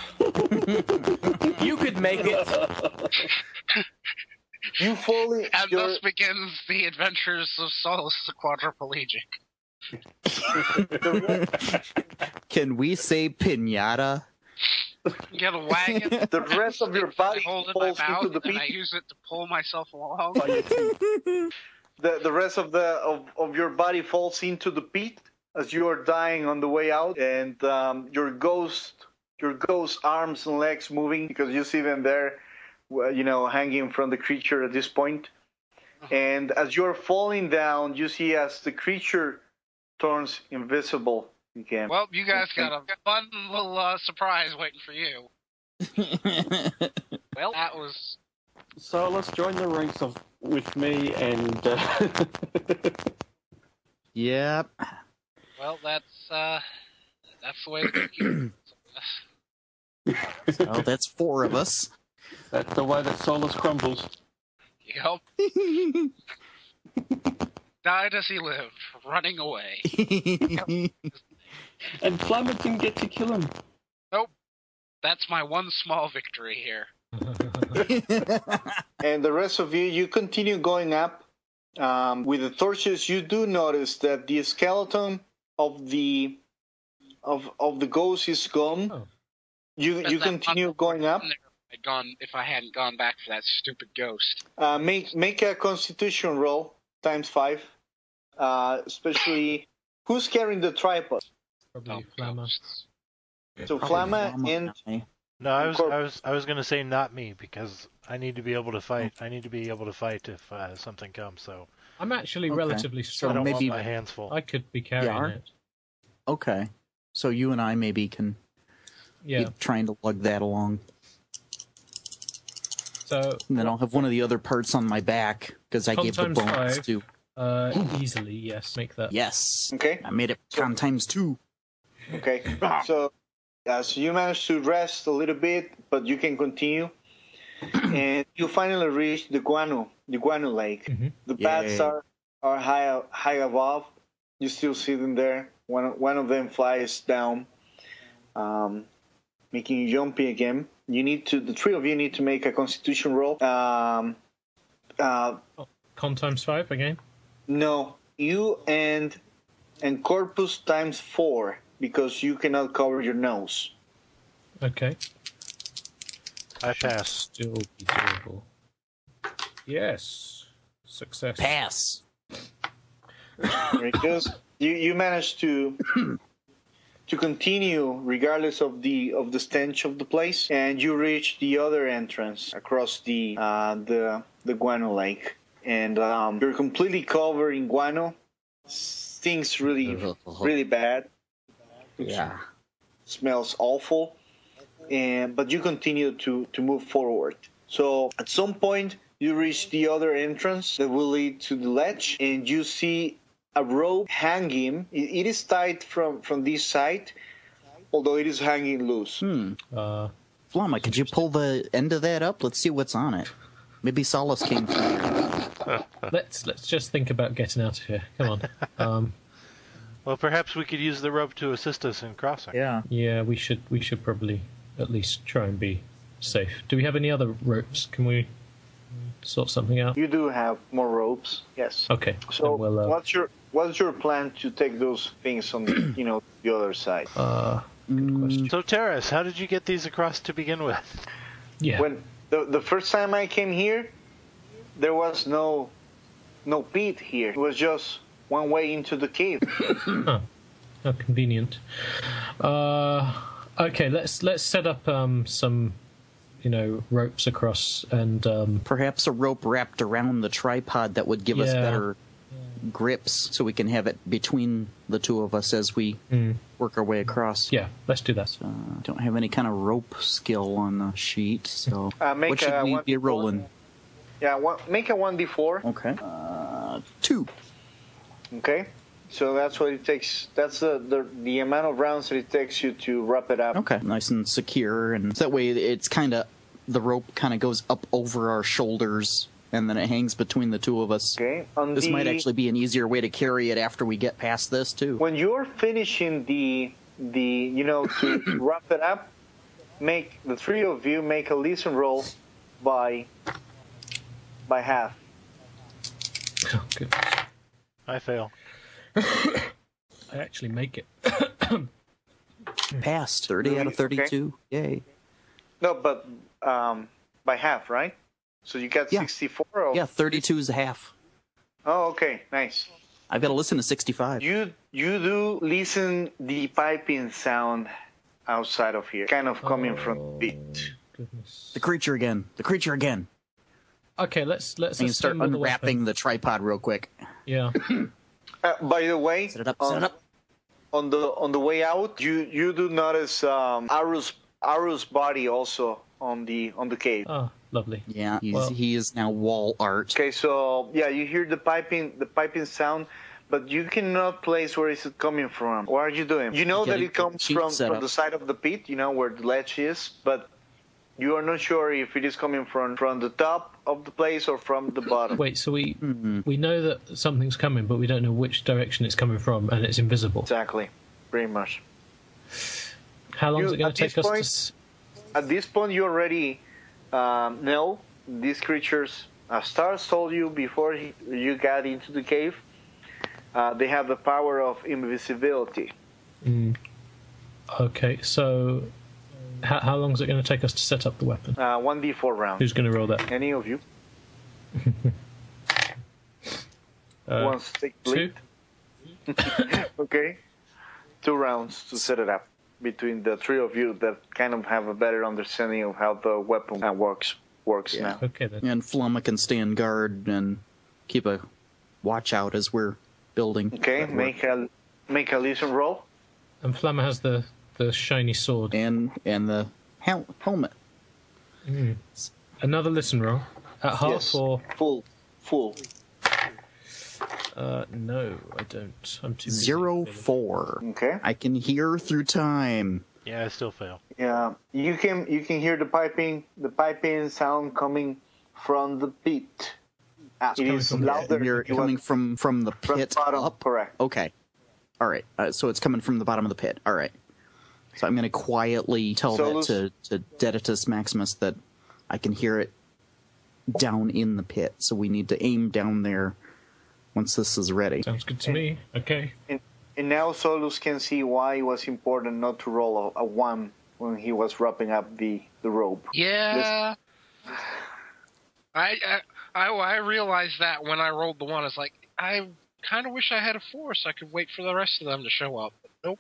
You could make it. You fully. And your- thus begins the adventures of Solus the quadriplegic. Can we say pinata? Get a wagon. The rest of your body I hold it in my falls into mouth the and I pit. use it to pull myself along. The the rest of the of, of your body falls into the pit as you are dying on the way out, and um, your ghost your ghost arms and legs moving because you see them there, uh, you know, hanging from the creature at this point. And as you're falling down, you see as the creature turns invisible again. Well, you guys got a fun little uh, surprise waiting for you. Well, that was... So let's join the ranks of with me and. Uh, Yep. Well, that's, uh... That's the way the cookie is. Oh, that's four of us. that's the way that Solus crumbles. Yep. Died as he lived, running away. And Flammer didn't get to kill him. Nope. That's my one small victory here. And the rest of you, you continue going up. Um, with the torches, you do notice that the skeleton of the of of the ghost is gone. Oh. You But you that continue possible going up. wouldn't have had Gone if I hadn't gone back for that stupid ghost. Uh, make make a Constitution roll times five. Uh, especially who's carrying the tripod? Probably Oh, Flammer. ghosts. So Probably Flamma Flamma and and I. No, I was, Corp- I was, I was going to say not me because I need to be able to fight. I need to be able to fight if uh, something comes. So I'm actually Okay. relatively So I strong. don't maybe- want my hands full. I could be carrying Yeah. it. Okay. So you and I maybe can Yeah. be trying to lug that along. So And then I'll have one of the other parts on my back because I Con gave the times bones five. to. uh, easily, yes, make that. Yes. okay, I made it con times two. okay. So uh, so you manage to rest a little bit, but you can continue, and you finally reach the guano, the guano lake. Mhm. The Yay. bats are are high high above. You still see them there. One one of them flies down, um, making you jumpy again. You need to. The three of you need to make a Constitution roll. Um, uh, Con times five again. no, you and and Corpus times four because you cannot cover your nose. Okay. I pass. Still be doable. Yes. Success. Pass. Because you you managed to to continue regardless of the of the stench of the place, and you reach the other entrance across the uh, the the guano lake, and um, you're completely covered in guano. Stinks really really bad. Yeah. Smells awful, and but you continue to to move forward. So at some point you reach the other entrance that will lead to the ledge, and you see a rope hanging. It, it is tied from from this side, although it is hanging loose. Hmm. Uh, Flamma, could you pull the end of that up? Let's see what's on it. Maybe Solace came through here. let's let's just think about getting out of here. Come on. Um, Well, perhaps we could use the rope to assist us in crossing. Yeah. yeah, we should we should probably at least try and be safe. Do we have any other ropes? Can we sort something out? You do have more ropes, yes. Okay. So then we'll, uh, what's your what's your plan to take those things on the, you know the other side? uh, good question. So, Terrace, how did you get these across to begin with? Yeah. When the the first time I came here, there was no no pit here. It was just one way into the cave. Huh. How convenient. Uh, okay, let's let's set up um, some you know, ropes across and um, Perhaps a rope wrapped around the tripod that would give us Yeah. better grips, so we can have it between the two of us as we Mm. work our way across. yeah, let's do that. Uh, don't have any kind of rope skill on the sheet, so Uh, make what should a we one be d four. rolling? Yeah, one, make a one d four. Okay. Uh, two. Okay, so that's what it takes. That's the, the the amount of rounds that it takes you to wrap it up. Okay. Nice and secure, and that way it's kind of, the rope kind of goes up over our shoulders, and then it hangs between the two of us. Okay. On This the, might actually be an easier way to carry it after we get past this, too. when you're finishing the the you know to wrap it up, make the three of you make a listen roll by by half. Oh, good. I fail. I actually make it. Passed. thirty out of thirty-two. Yay. No, but um, by half, right? So you got Yeah. sixty-four. Of, Yeah, thirty-two is a half. Oh, okay, nice. I've got to listen to sixty-five. You you do listen the piping sound outside of here, kind of coming from the beach. Goodness. The creature again. The creature again. Okay, let's let's I can start assemble the unwrapping weapon. the tripod real quick. Yeah. Uh, by the way, Set it up, on, set it up. on the on the way out, you you do notice um, Aru's Aru's body also on the on the cave. Ah, lovely. Yeah, he's, Well- he is now wall art. Okay, so yeah, you hear the piping the piping sound, but you cannot place where is it coming from. What are you doing? You know that Getting it comes sheet from, set from up. the side of the pit, you know where the ledge is, but you are not sure if it is coming from from the top of the place or from the bottom. Wait, so we Mm-hmm. we know that something's coming, but we don't know which direction it's coming from, and it's invisible. Exactly, pretty much. How long is You- it going at to take this us point- to? s- At this point, you already um, know these creatures. Uh, Stars told you before he, you got into the cave. Uh, they have the power of invisibility. Mm. Okay, so how, how long is it going to take us to set up the weapon? Uh, one d four round. Who's going to roll that? Any of you Uh, wants to take the two. lead? Okay, two rounds to set it up between the three of you that kind of have a better understanding of how the weapon uh, works works now. Okay then. And Flumma can stand guard and keep a watch out as we're building. Okay, that work. make a make a listen roll. And Flamma has the the shiny sword. And, and the hel- helmet. Mm. Another listen roll at half Yes. or Full, full. uh, no, I don't. I'm too busy. Zero four. Okay. I can hear through time. Yeah, I still fail. Yeah, you can you can hear the piping the piping sound coming from the pit. Ah, it coming is from the- louder. You're than you coming want- from, from the from the pit bottom. up? Correct. Okay. All right. Uh, so it's coming from the bottom of the pit. All right. So I'm going to quietly tell Solus- that to, to Deditus Maximus that I can hear it down in the pit. So we need to aim down there once this is ready. Sounds good to me. Okay. And, and now Solus can see why it was important not to roll a, a one when he was wrapping up the, the rope. Yeah. I, I I I realized that when I rolled the one. It's like I kind of wish I had a four so I could wait for the rest of them to show up. Nope.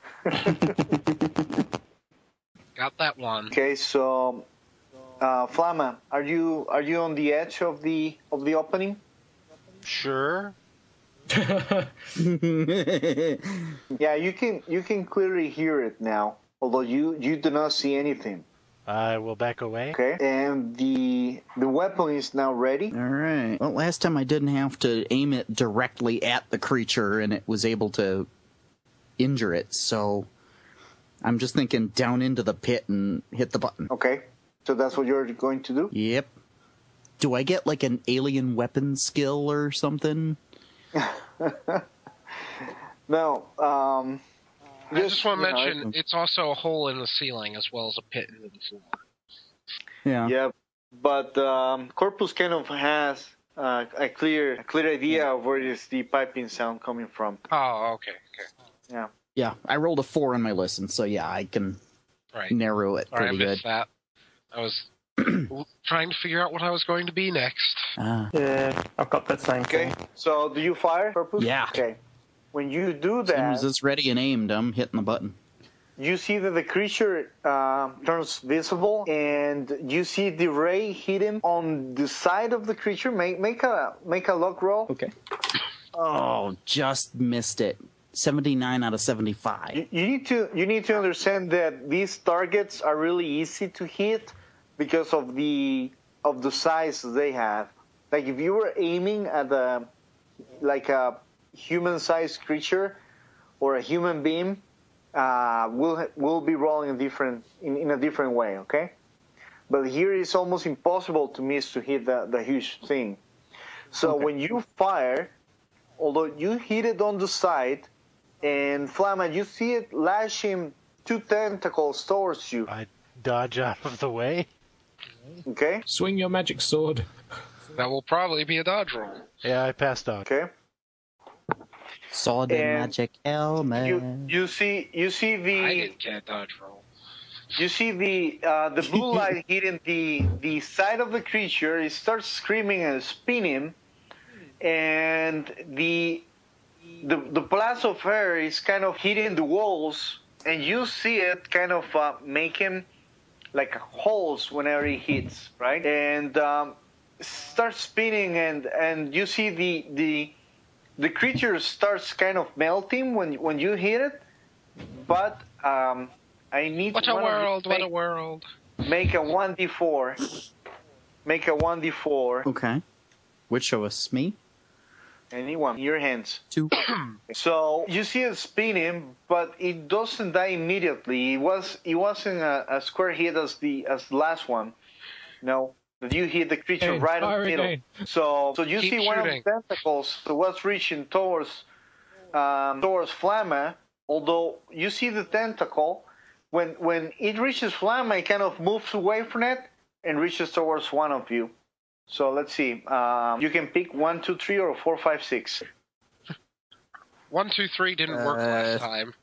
Got that one. Okay, so uh, Flamma, are you are you on the edge of the of the opening? Sure. Yeah, you can you can clearly hear it now, although you, you do not see anything. I will back away. Okay, and the the weapon is now ready. All right. Well, last time I didn't have to aim it directly at the creature, and it was able to injure it. So I'm just thinking down into the pit and hit the button. Okay, so that's what you're going to do. Yep. Do I get like an alien weapon skill or something? No, um, I just want to you know, mention it's also a hole in the ceiling as well as a pit into the floor. Yeah. Yeah, but um, Corpus kind of has uh, a clear a clear idea of where is the piping sound coming from. Oh, okay, okay. Yeah. Yeah. I rolled a four on my listen, so yeah, I can Right. narrow it Sorry, I pretty good. missed that. I was trying to figure out what I was going to be next. Ah. Yeah, I've got that same Okay, thing. so do you fire, Corpus? Yeah. Okay. When you do As soon that, as it's ready and aimed, I'm hitting the button. you see that the creature uh, turns visible, and you see the ray hit him on the side of the creature. Make make a make a luck roll. Okay. Oh, just missed it. seventy-nine out of seventy-five. You, you need to you need to understand that these targets are really easy to hit because of the of the size they have. Like if you were aiming at a like a human-sized creature or a human being, uh, we'll we'll be rolling a different in, in a different way, okay? But here it's almost impossible to miss to hit the, the huge thing. So Okay. when you fire, although you hit it on the side, and Flamma, you see it lashing two tentacles towards you. I dodge out of the way. Okay? Swing your magic sword. That will probably be a dodge roll. Yeah, I passed dodge. Okay. Saw the And magic helmet. You you see you see I the didn't get a dodge roll. you see the uh, the blue light hitting the the side of the creature. It starts screaming and spinning, and the the the blast of air is kind of hitting the walls, and you see it kind of uh, making like holes whenever it hits, right? And um, starts spinning, and and you see the the the creature starts kind of melting when when you hit it, but um, I need What a one of you world! to What make, a world! make a one d four. Make a one d four. Okay. Which show us? Me? Anyone, your hands. Two. So you see it spinning, but it doesn't die immediately. It was it wasn't a, a square hit as the as the last one. No, that you hit the creature Again, right on fire the middle. again. So so you Keep see one of shooting. the tentacles that was reaching towards um, towards Flamma. Although you see the tentacle, when when it reaches Flamma, it kind of moves away from it and reaches towards one of you. So let's see. Um, you can pick one, two, three, or four, five, six. One, two, three didn't work Uh, last time.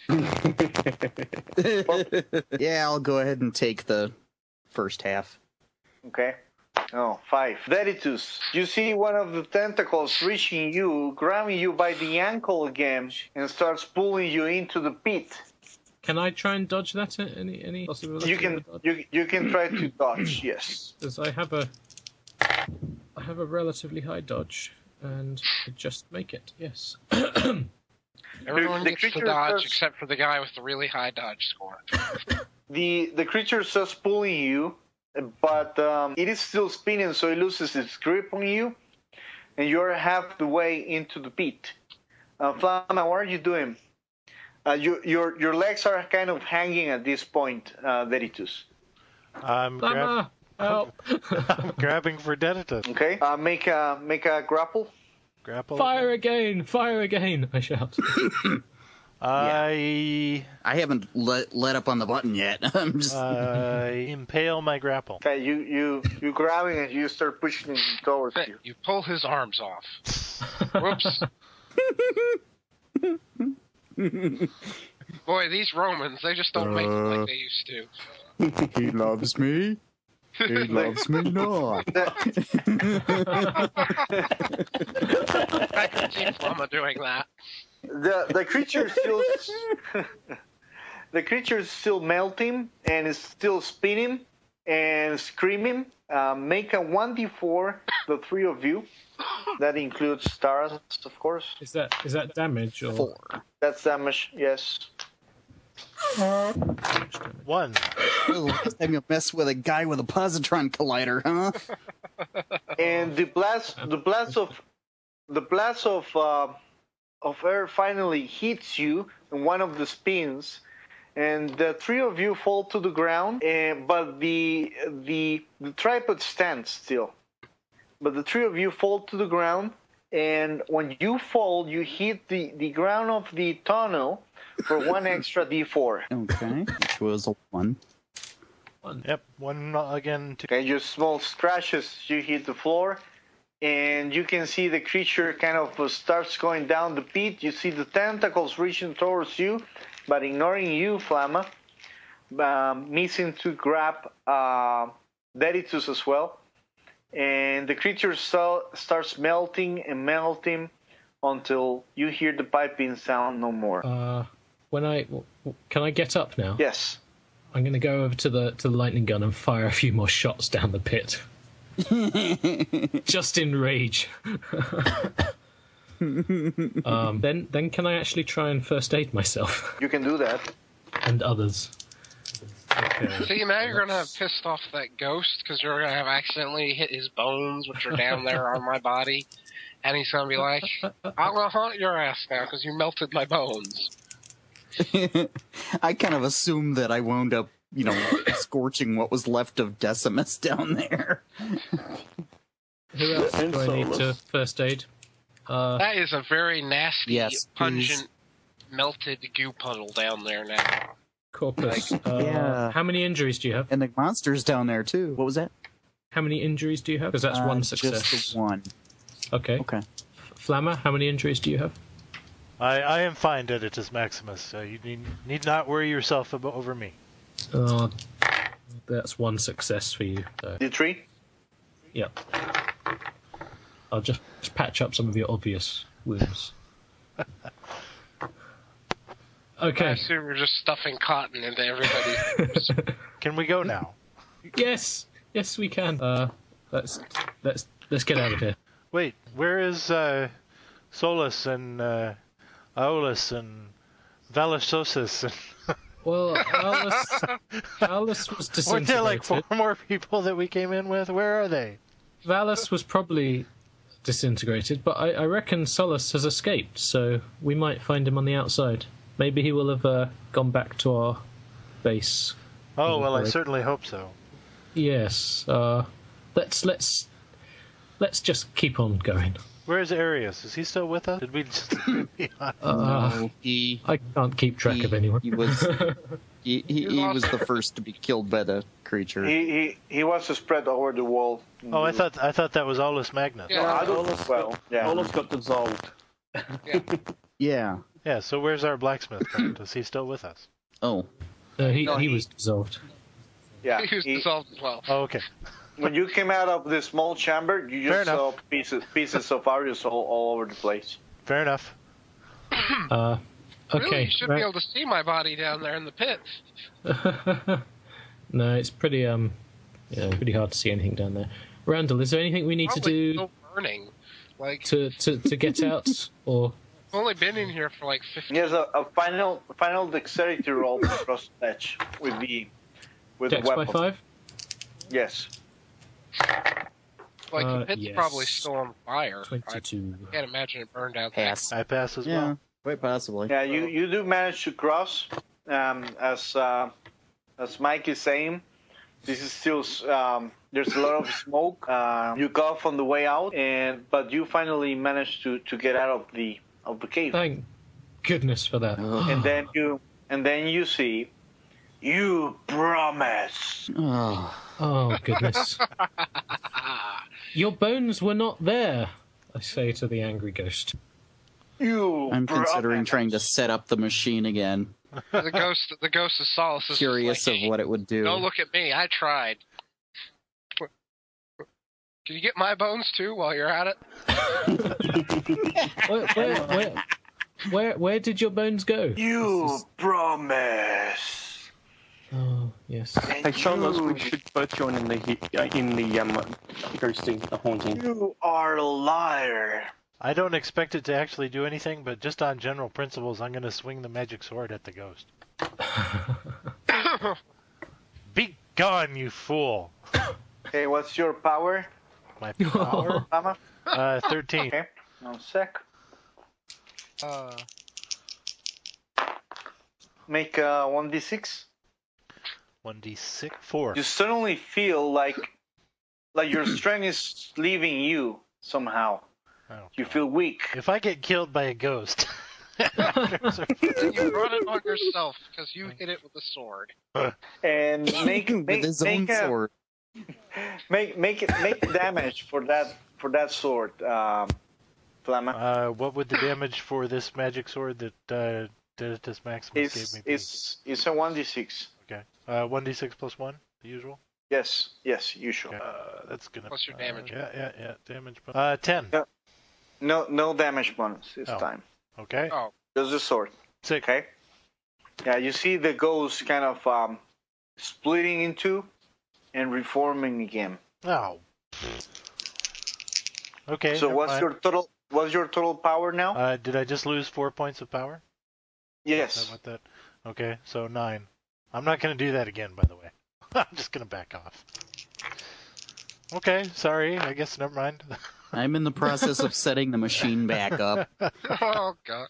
Yeah, I'll go ahead and take the first half. Okay. Oh, five. Veritus, you see one of the tentacles reaching you, grabbing you by the ankle again, and starts pulling you into the pit. Can I try and dodge that? Any any possibility? You of a can dodge? you you can try to dodge. Yes. Because I have a I have a relatively high dodge, and I just make it. Yes. Everyone the gets to creature dodge starts- except for the guy with the really high dodge score. The the creature starts pulling you, but um, it is still spinning, so it loses its grip on you, and you're half the way into the pit. Uh, Flamma, what are you doing? Uh, you, your your legs are kind of hanging at this point, uh, Veritus. I'm, grab- Flamma, help! I'm grabbing for Deditus. Okay. Uh, make a make a grapple. Grapple. Fire again! Fire again! I shout. I I haven't let let up on the button yet. I'm just. uh, impale my grapple. Okay, you you you grabbing and you start pushing him towards you. You pull his arms off. Whoops. Boy, these Romans, they just don't make it like they used to. He loves me. He loves me not. I can see Flamma doing that. The the creature still the creature is still melting and is still spinning and screaming. Uh, make a one d four, the three of you. That includes stars, of course. Is that is that damage or Four. That's damage, yes. One. Oh, last time you mess with a guy with a positron collider, huh? And the blast, the blast of, the blast of, uh, of air finally hits you in one of the spins, and the three of you fall to the ground. And but the the the tripod stands still. But the three of you fall to the ground, and when you fall, you hit the the ground of the tunnel for one extra d four. Okay, which was a one. Yep. One again. Two. Okay, just small scratches. You hit the floor, and you can see the creature kind of uh, starts going down the pit. You see the tentacles reaching towards you, but ignoring you, Flamma. Um, missing to grab uh, Deditus as well. And the creature so- starts melting and melting until you hear the piping sound no more. uh, when I can I get up now? Yes. I'm going to go over to the to the lightning gun and fire a few more shots down the pit. Just in rage. um, then then can I actually try and first aid myself You can do that. and others? Okay. See, now you're gonna have pissed off that ghost because you're gonna have accidentally hit his bones, which are down there on my body, and he's gonna be like, "I'm gonna haunt your ass now because you melted my bones." I kind of assumed that I wound up, you know, scorching what was left of Decimus down there. Who else do I need to first aid? Uh, That is a very nasty, Yes, pungent, melted goo puddle down there now. Corpus. Uh, Yeah. How many injuries do you have? And the monster's down there, too. What was that? How many injuries do you have? Because that's Uh, one success. Just the one. Okay. Okay. Flammer, how many injuries do you have? I, I am fine, Deditus Maximus. So you need, need not worry yourself about, over me. Uh, that's one success for you. So. D three? Yep. I'll just, just patch up some of your obvious wounds. I Okay. assume you're just stuffing cotton into everybody's. Can we go now? Yes. Yes, we can. Uh, let's let's let's get out of here. Wait, where is uh, Solus and uh, Aulus and Valasosis? And Well, Alice, Alice was weren't disintegrated. there like four more people that we came in with? Where are they? Valus was probably disintegrated, but I, I reckon Solus has escaped, so we might find him on the outside. Maybe he will have uh, gone back to our base. Oh well, I Right. certainly hope so. Yes. Uh, let's let's let's just keep on going. Where is Arius? Is he still with us? Did we just? Uh, No, he, I can't keep track he, of anyone. he was he, he, he was the first to be killed by the creature. He, he he wants to spread over the wall. Oh, I thought I thought that was Aulus Magnus. Yeah. I don't, Olaf, well, yeah. Olaf got dissolved. Yeah. Yeah. So where's our blacksmith? Then? Is he still with us? Oh. No, he No, he he- was dissolved. Yeah. He was he- dissolved as well. Oh, okay. when you came out of the small chamber, you Fair just enough. saw pieces pieces of Arius all, all over the place. Fair enough. Uh, okay. Really, you should right. be able to see my body down there in the pit. No, it's pretty um, yeah, pretty hard to see anything down there. Randall, is there anything we need to Probably do still burning. Like, to, to, to get out, or I've only been in here for like fifteen. He has a, a final final dexterity roll across the edge with the with Dex the by weapon. five? Yes. Like, Uh, the pit's yes. probably still on fire. I Twenty-two. can't imagine it burned out. Pass. I pass as Yeah. well. Quite possibly. Yeah, you, you do manage to cross. Um, as uh, as Mike is saying, this is still um, there's a lot of smoke. Uh, you cough on the way out, and but you finally manage to, to get out of the of the cave. Thank goodness for that. And then you and then you see, you promise. Oh. Oh, goodness. Your bones were not there, I say to the angry ghost. You. I'm considering promise. trying to set up the machine again. The ghost, the ghost of Solace is Curious like, of what it would do. Don't look at me. I tried. Can you get my bones too while you're at it? Where, where, where, where, where did your bones go? You This is- promise. Oh, yes. And Hey, Charles, you, we should both join in the he- uh, in the um, ghosting, the haunting. you are a liar. I don't expect it to actually do anything, but just on general principles, I'm going to swing the magic sword at the ghost. Be gone, you fool! Okay, what's your power, My power? Mama? uh, thirteen. Okay, one sec. Uh, Make uh, one d six. one d six, four. You suddenly feel like like your strength is leaving you somehow. Oh, You feel weak. if I get killed by a ghost, you brought it on yourself because you hit it with a sword. And make With make his own make, a, sword. make make it make damage for that for that sword, um, Flamma. uh, what would the damage for this magic sword that uh, Deditus Maximus It's gave me be? it's it's a one d six. Okay. Uh, one d six plus one, the usual? Yes, yes, usual. Okay. Uh, that's gonna... Plus your uh, damage. yeah, yeah, yeah. Damage bonus. Uh, ten. Yeah. No no damage bonus this Oh. time. Okay. Oh, Just the sword. Six. Okay. Yeah, you see the ghost kind of um, splitting into and reforming again. Oh. Okay. So never what's mind. your total? What's your total power now? Uh, did I just lose four points of power? Is that yes. what that? Okay, so nine. I'm not going to do that again, by the way. I'm just going to back off. Okay, sorry. I guess never mind. I'm in the process of setting the machine back up. Oh god.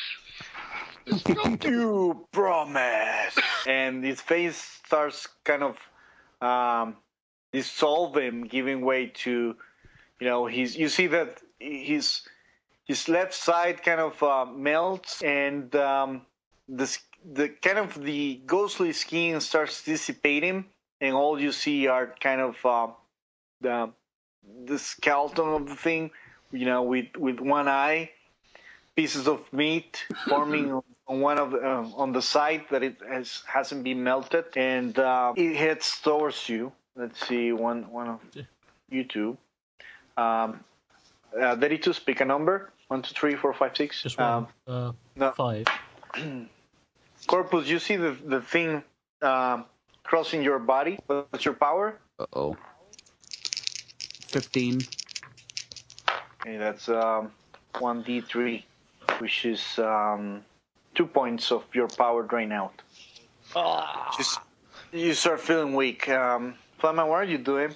You promise. And his face starts kind of um, dissolving, giving way to, you know, he's. You see that his his left side kind of uh, melts, and um, the the kind of the ghostly skin starts dissipating, and all you see are kind of uh, the the skeleton of the thing, you know, with with one eye, pieces of meat forming on one of uh, on the side that it has hasn't been melted, and uh, it heads towards you. Let's see, one one of you two. Um, uh, Deritus, pick a number. One, two, three, four, five, six. Just one. Um, uh, no. Five. Corpus, you see the the thing um, crossing your body. What's your power? Uh-oh. fifteen. Okay, that's um, one d three, which is um, two points of your power drain out. Just you start feeling weak. Um, Flamma, what are you doing?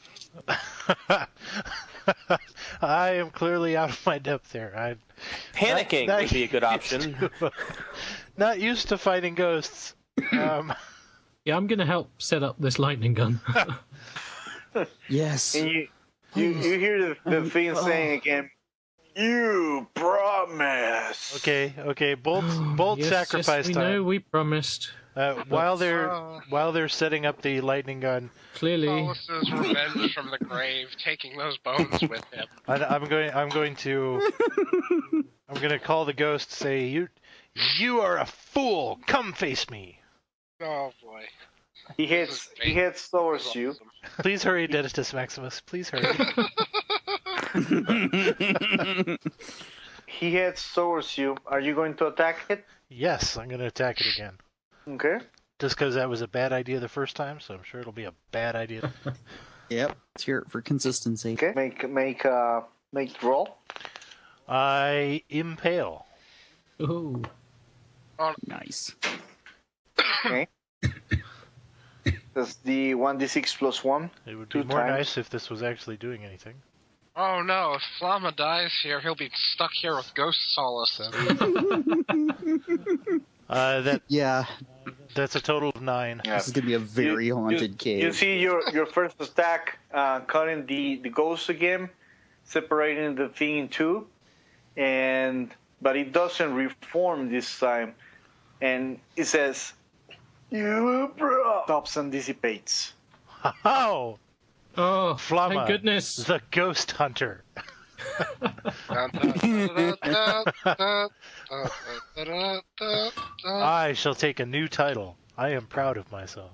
I am clearly out of my depth here. I Panicking Not- would be a good option. not used to fighting ghosts. Um, Yeah, I'm going to help set up this lightning gun. Yes. And you you, you hear the, the thing saying again, "You promise." okay, okay. Bold, bold yes, sacrifice yes, we time. know, we promised. Uh, while they're Oh. while they're setting up the lightning gun, Clearly. Solus's revenge from the grave, taking those bones with him. I, I'm going. I'm going to. I'm going to call the ghost. Say you, you are a fool. Come face me. Oh boy. He heads he heads towards you. Please hurry, Deditus Maximus. Please hurry. He heads towards you. Are you going to attack it? Yes, I'm going to attack it again. Okay. Just because that was a bad idea the first time, so I'm sure it'll be a bad idea. Yep. Let's hear it for consistency. Okay. Make make uh make the roll. I impale. Ooh. Nice. Okay. That's the one d six plus one. It would be Two more times. nice if this was actually doing anything. Oh no, if Flamma dies here, he'll be stuck here with Ghost Solus. Uh, that Yeah, that's a total of nine. Yeah. this is gonna be a very You- haunted you, cave. You see your, your first attack uh, cutting the, the ghost again, separating the thing in two, and but it doesn't reform this time, and it says, "You bro," stops and dissipates. Oh, Oh, Flamma, thank goodness. the ghost hunter. I shall take a new title. I am proud of myself.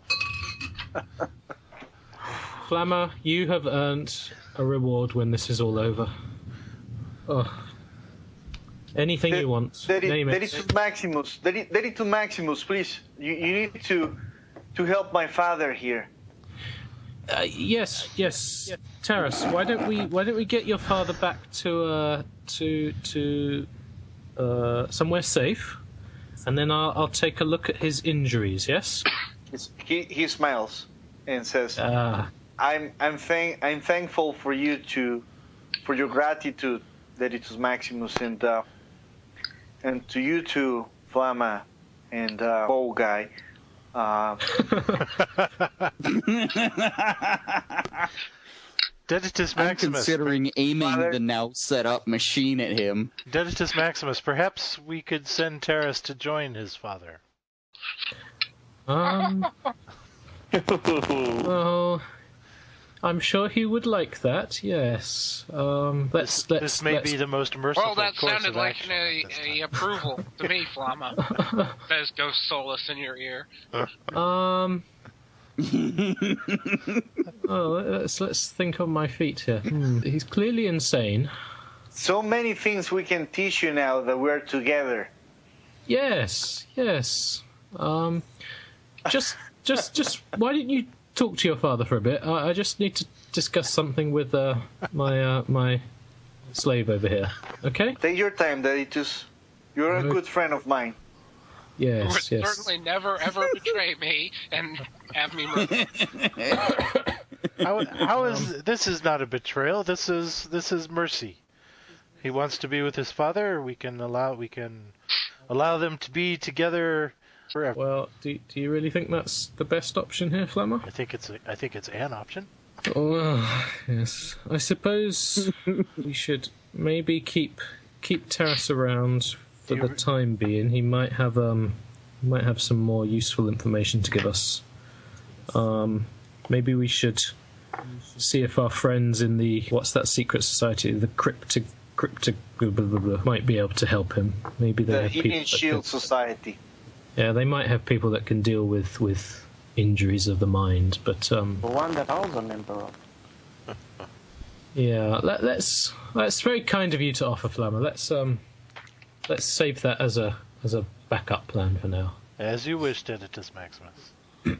Flamma, you have earned a reward when this is all over. Oh. Anything you want. Daddy, Name Daddy it. to Maximus, Daddy, Daddy to Maximus, please. You, you need to to help my father here. Uh, yes, yes. Taras, why don't we why don't we get your father back to uh to to uh somewhere safe, and then I'll I'll take a look at his injuries. Yes. It's, he he smiles and says, Ah, I'm I'm thank I'm thankful for you to for your gratitude, Deditus Maximus, and uh, and to you too, Flamma and uh, Bow Guy. Uh, Deditus I'm Maximus. considering aiming Father- the now set up machine at him. Deditus Maximus. Perhaps we could send Terrace to join his father. um. Well, I'm sure he would like that. Yes. Um. Let's let's. This may let's be the most merciful Well, that course sounded of like action an, this a, time. a approval to me, Flamma. Says Ghost Solus in your ear. Um. oh, let's let's think on my feet here. Hmm. He's clearly insane. so many things we can teach you now that we're together. Yes, yes. Um, just, just, just. Why didn't you talk to your father for a bit? I, I just need to discuss something with uh, my uh, my slave over here. Okay? Take your time, Daditus. You're a good friend of mine. Yes, You would yes. certainly never ever betray me and have me murdered. How, how is this is not a betrayal? This is this is mercy. He wants to be with his father. We can allow we can allow them to be together forever. Well, do do you really think that's the best option here, Flammer? I think it's a, I think it's an option. Well, yes. I suppose we should maybe keep keep Taras around for the time being. He might have um might have some more useful information to give us. Um, maybe we should see if our friends in the what's that secret society, the cryptic cryptic blah, blah, blah, blah, might be able to help him. Maybe they The have Hidden people that Shield can- Society. yeah, they might have people that can deal with with injuries of the mind, but um. The one that I was a member of. Yeah, let, let's. That's very kind of you to offer, Flammer. Let's um, let's save that as a as a backup plan for now. As you wish, Deditus Maximus.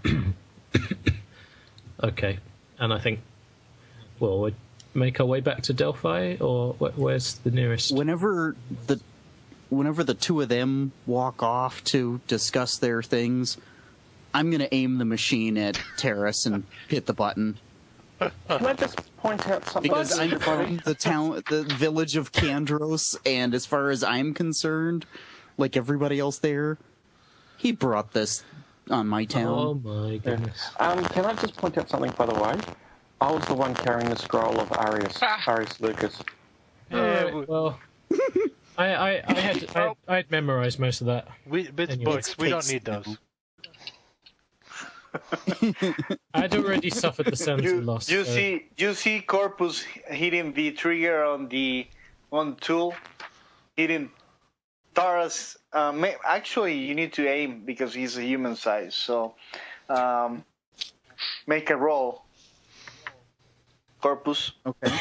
Okay, and I think, well, we'd make our way back to Delphi, or wh- where's the nearest? Whenever the whenever the two of them walk off to discuss their things, I'm gonna aim the machine at Terrace and hit the button. Can I just point out something? Because I'm from the town, the village of Kandros, and as far as I'm concerned, like everybody else there, he brought this on my town. Oh my goodness! Um, can I just point out something, by the way? I was the one carrying the scroll of Arius, Arius Lucas. Yeah, well, I I, I had I, I'd memorized most of that. We it's Anyway. books. We don't need those. I'd already suffered the sense you, of loss. You so- see, you see Corpus hitting the trigger on the on tool, hitting Taras. Uh, may, actually, you need to aim because he's a human size. So, um, make a roll. Corpus. Okay.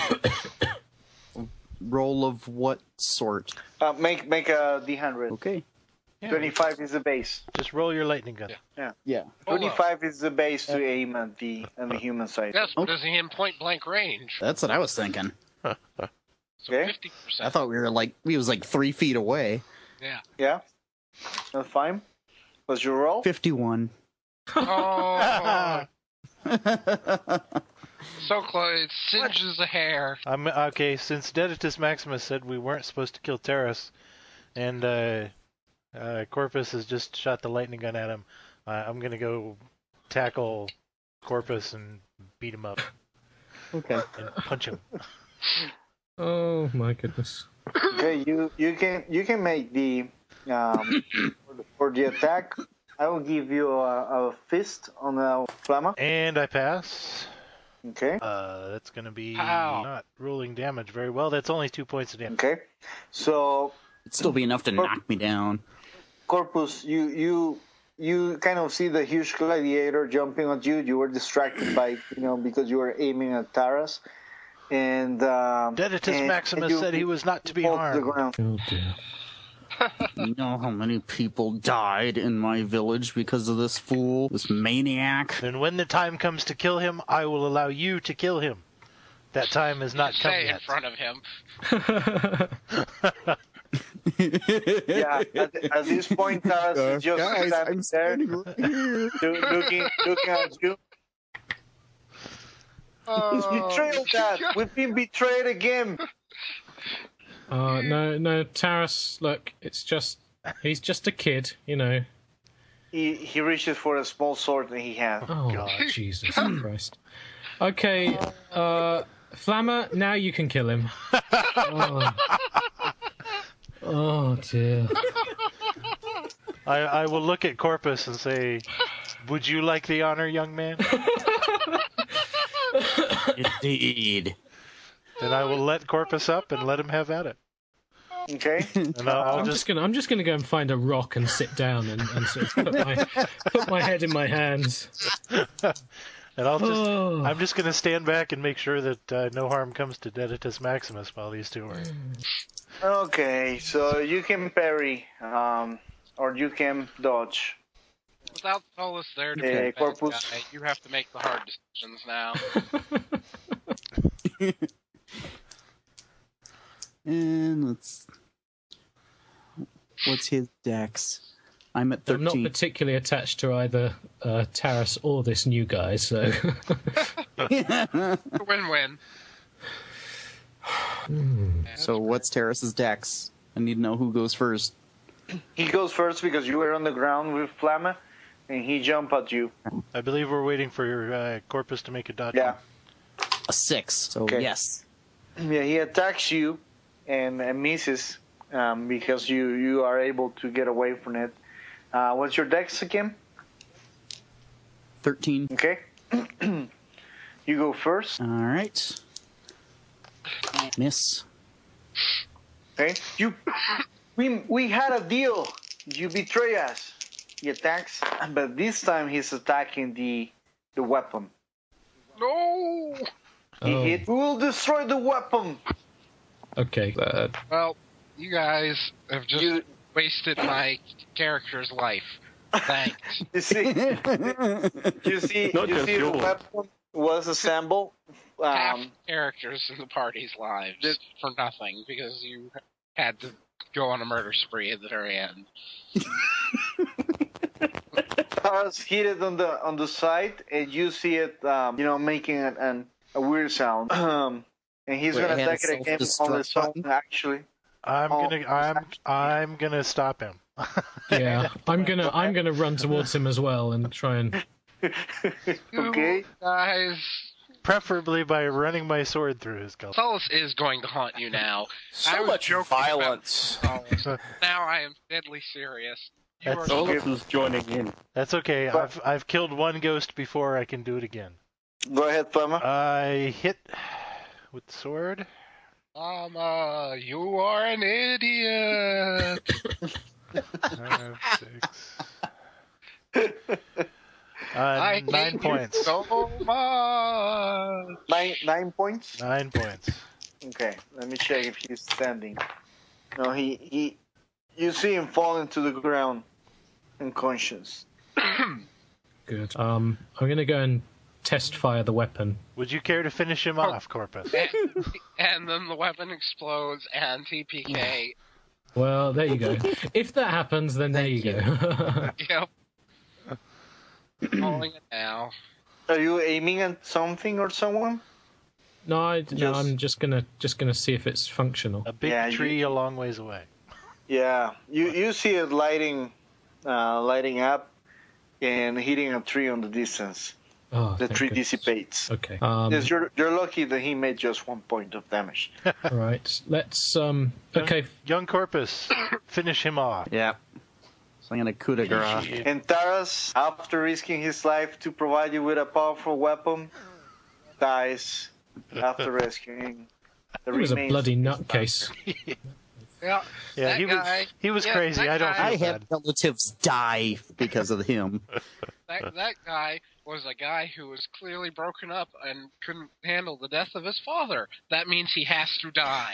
Roll of what sort? Uh, make make a D hundred. Okay. Yeah, Twenty-five is the base. Just roll your lightning gun. Yeah. Yeah. Twenty-five is the base to aim at the at the human side. Yes, but is he in point blank range? That's what I was thinking. So Okay. fifty percent. I thought we were like, we was like three feet away. Yeah. Yeah. That's fine. What's your roll? fifty-one. Oh, so close. It singes a hair. I'm okay. Since Deditus Maximus said we weren't supposed to kill Terrace, and uh, uh, Corpus has just shot the lightning gun at him, uh, I'm gonna go tackle Corpus and beat him up Okay. and punch him. Oh my goodness! Okay, you you can you can make the um for the, for the attack. I will give you a, a fist on the Flamma. And I pass. Okay. Uh, that's gonna be Ow. not rolling damage very well. That's only two points of damage. Okay. So It'd still be enough to knock me down. Corpus, you you you kind of see the huge gladiator jumping at you. You were distracted by you know because you were aiming at Taras, and um, Deditus and- Maximus and you- said he was not to be fall to the harmed. ground. Oh dear! You know how many people died in my village because of this fool, this maniac? And when the time comes to kill him, I will allow you to kill him. That time has not come Say in yet. front of him. Yeah. At, at this point, Taras is just Guys, I'm standing standing right here. there, loo- looking looking at you. He's Oh, betrayed, Dad. We've been betrayed again. Uh, no, no, Taras. Look, it's just he's just a kid, you know. He he reaches for a small sword that he has. Oh God. Jesus Christ! Okay, uh, Flammer, now you can kill him. Oh, oh dear. I, I will look at Corpus and say, would you like the honor, young man? Indeed. Then I will let Corpus up and let him have at it. Okay. And I'll, I'll I'm just just gonna I'm just gonna go and find a rock and sit down and, and sort of put my put my head in my hands. and I'll just Oh. I'm just gonna stand back and make sure that uh, no harm comes to Deditus Maximus while these two are. Okay. So you can parry, um, or you can dodge. without Solus there to Hey, be the bad Corpus. guy, you have to make the hard decisions now. And let's. What's his dex? I'm at I'm not thirteen. particularly attached to either uh, Taras or this new guy, so. Win-win. So what's Terrace's dex? I need to know who goes first. He goes first because you were on the ground with Flamma, and he jumped at you. I believe we're waiting for your uh, Corpus to make a dodge. Yeah. A six. So Okay. yes. Yeah, he attacks you and, and misses um, because you, you are able to get away from it. Uh, what's your dex again? Thirteen. Okay. You go first. All right. Miss. Okay. You. We we had a deal. You betray us. He attacks, but this time he's attacking the the weapon. No! He Oh. hit. We will destroy the weapon. Okay. Uh, Well, you guys have just You wasted my character's life. Thanks. you see. You see. Not you just see the yours. weapon was assembled. Half Um, characters in the party's lives for nothing because you had to go on a murder spree at the very end. Taras hit it on the on the side, and you see it, um, you know, making an, an, a weird sound. Um, and he's Wait, gonna it had a attack it again on the self-destruct zone. button? Actually, I'm Oh. gonna I'm I'm gonna stop him. yeah, I'm gonna I'm gonna run towards him as well and try and. okay. You guys, Preferably by running my sword through his skull. Solus is going to haunt you now. I So was much joking about violence. Solus. Now I am deadly serious. You That's- are Solus is joining in. That's okay. But- I've I've killed one ghost before. I can do it again. Go ahead, Flamma. I hit with the sword. Mama, you are an idiot. Five, six. Uh, I nine hate points. you so much. Nine nine points. Nine points. Okay, let me check if he's standing. No, he he. You see him falling to the ground, unconscious. Good. Um, I'm gonna go and test fire the weapon. Would you care to finish him off, Corpus? and, and then the weapon explodes and T P K. Well, there you go. If that happens, then there you go. Yep. Calling it now. Are you aiming at something or someone? no, I, no, Just- I'm just gonna just gonna see if it's functional. A big Yeah, you- tree a long ways away. Yeah, you you see it lighting, uh, lighting up, and hitting a tree on the distance. Oh, The thank tree goodness. dissipates. Okay. Um, Yes, you're you're lucky that he made just one point of damage. all right. Let's. Um. Okay. Young Corpus, finish him off. Yeah. So I'm gonna coup de grace. And Taras, after risking his life to provide you with a powerful weapon, dies after rescuing the He was a remains bloody of his nutcase. Yeah, Yeah, that he guy, was he was yeah, crazy. that I don't guy- I feel have bad. relatives die because of him. That, that guy was a guy who was clearly broken up and couldn't handle the death of his father. That means he has to die.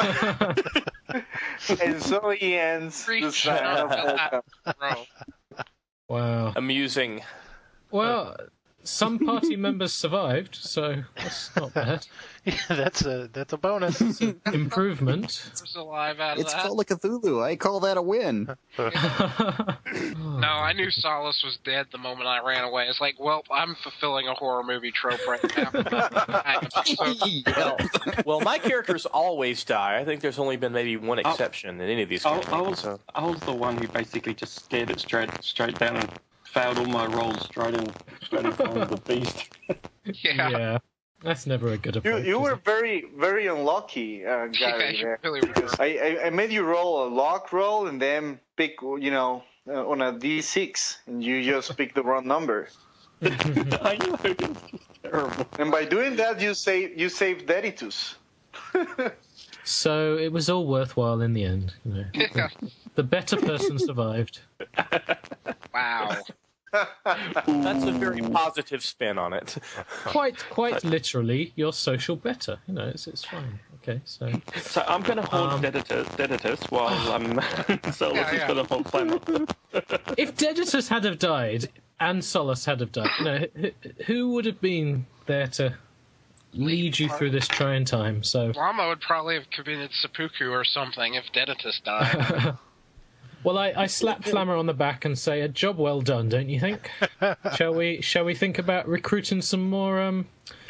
And so he ends the Preach, saga of uh, Volca. Bro. Wow. Amusing. Well, some party members survived, so that's not bad. Yeah, that's a that's a bonus. Improvement. Was alive out of It's that. Call of Cthulhu. I call that a win. No, I knew Solace was dead the moment I ran away. It's like, well, I'm fulfilling a horror movie trope right now. So, Well, my characters always die. I think there's only been maybe one exception in any of these I, campaigns. I was so. I was the one who basically just scared it straight straight down and failed all my rolls straight in straight in front of the beast. yeah. Yeah. That's never a good You approach. you is were it? very very unlucky, uh, Yeah, Gary. you there. really were. I, I I made you roll a lock roll and then pick, you know, uh, on a d six, and you just picked the wrong number. I know, it's terrible. And by doing that, you save you saved Deditus. So it was all worthwhile in the end. You know. Yeah. The better person survived. Wow. That's a very positive spin on it. Quite, quite literally, your social better. You know, it's it's fine. Okay, so So I'm going to haunt Um, Deditus, Deditus while um, Solus Yeah, is yeah. going to haunt Flammer. if Deditus had have died and Solus had have died, you know, who, who would have been there to lead you through this trying time? So, Llama would probably have committed seppuku or something if Deditus died. well, I, I slap Flammer on the back and say, "A job well done, don't you think?" shall we? Shall we think about recruiting some more um,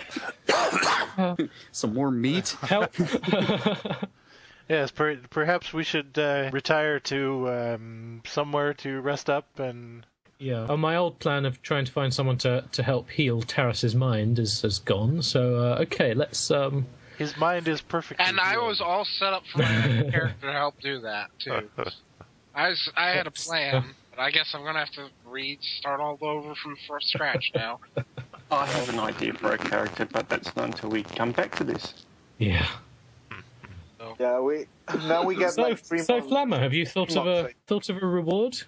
Some more meat. help? Yes, per- perhaps we should uh, retire to um, somewhere to rest up and. Yeah. Oh, my old plan of trying to find someone to, to help heal Terrace's mind is has gone. So uh, okay, let's um. His mind is perfect. And I was all set up for my own character to help do that too. I was, I had a plan, but I guess I'm gonna have to read, start all over from first scratch now. I have an idea for a character, but that's not until we come back to this. Yeah. Yeah, we now we get So, like three so months. Flammer, have you thought of a thought of a reward?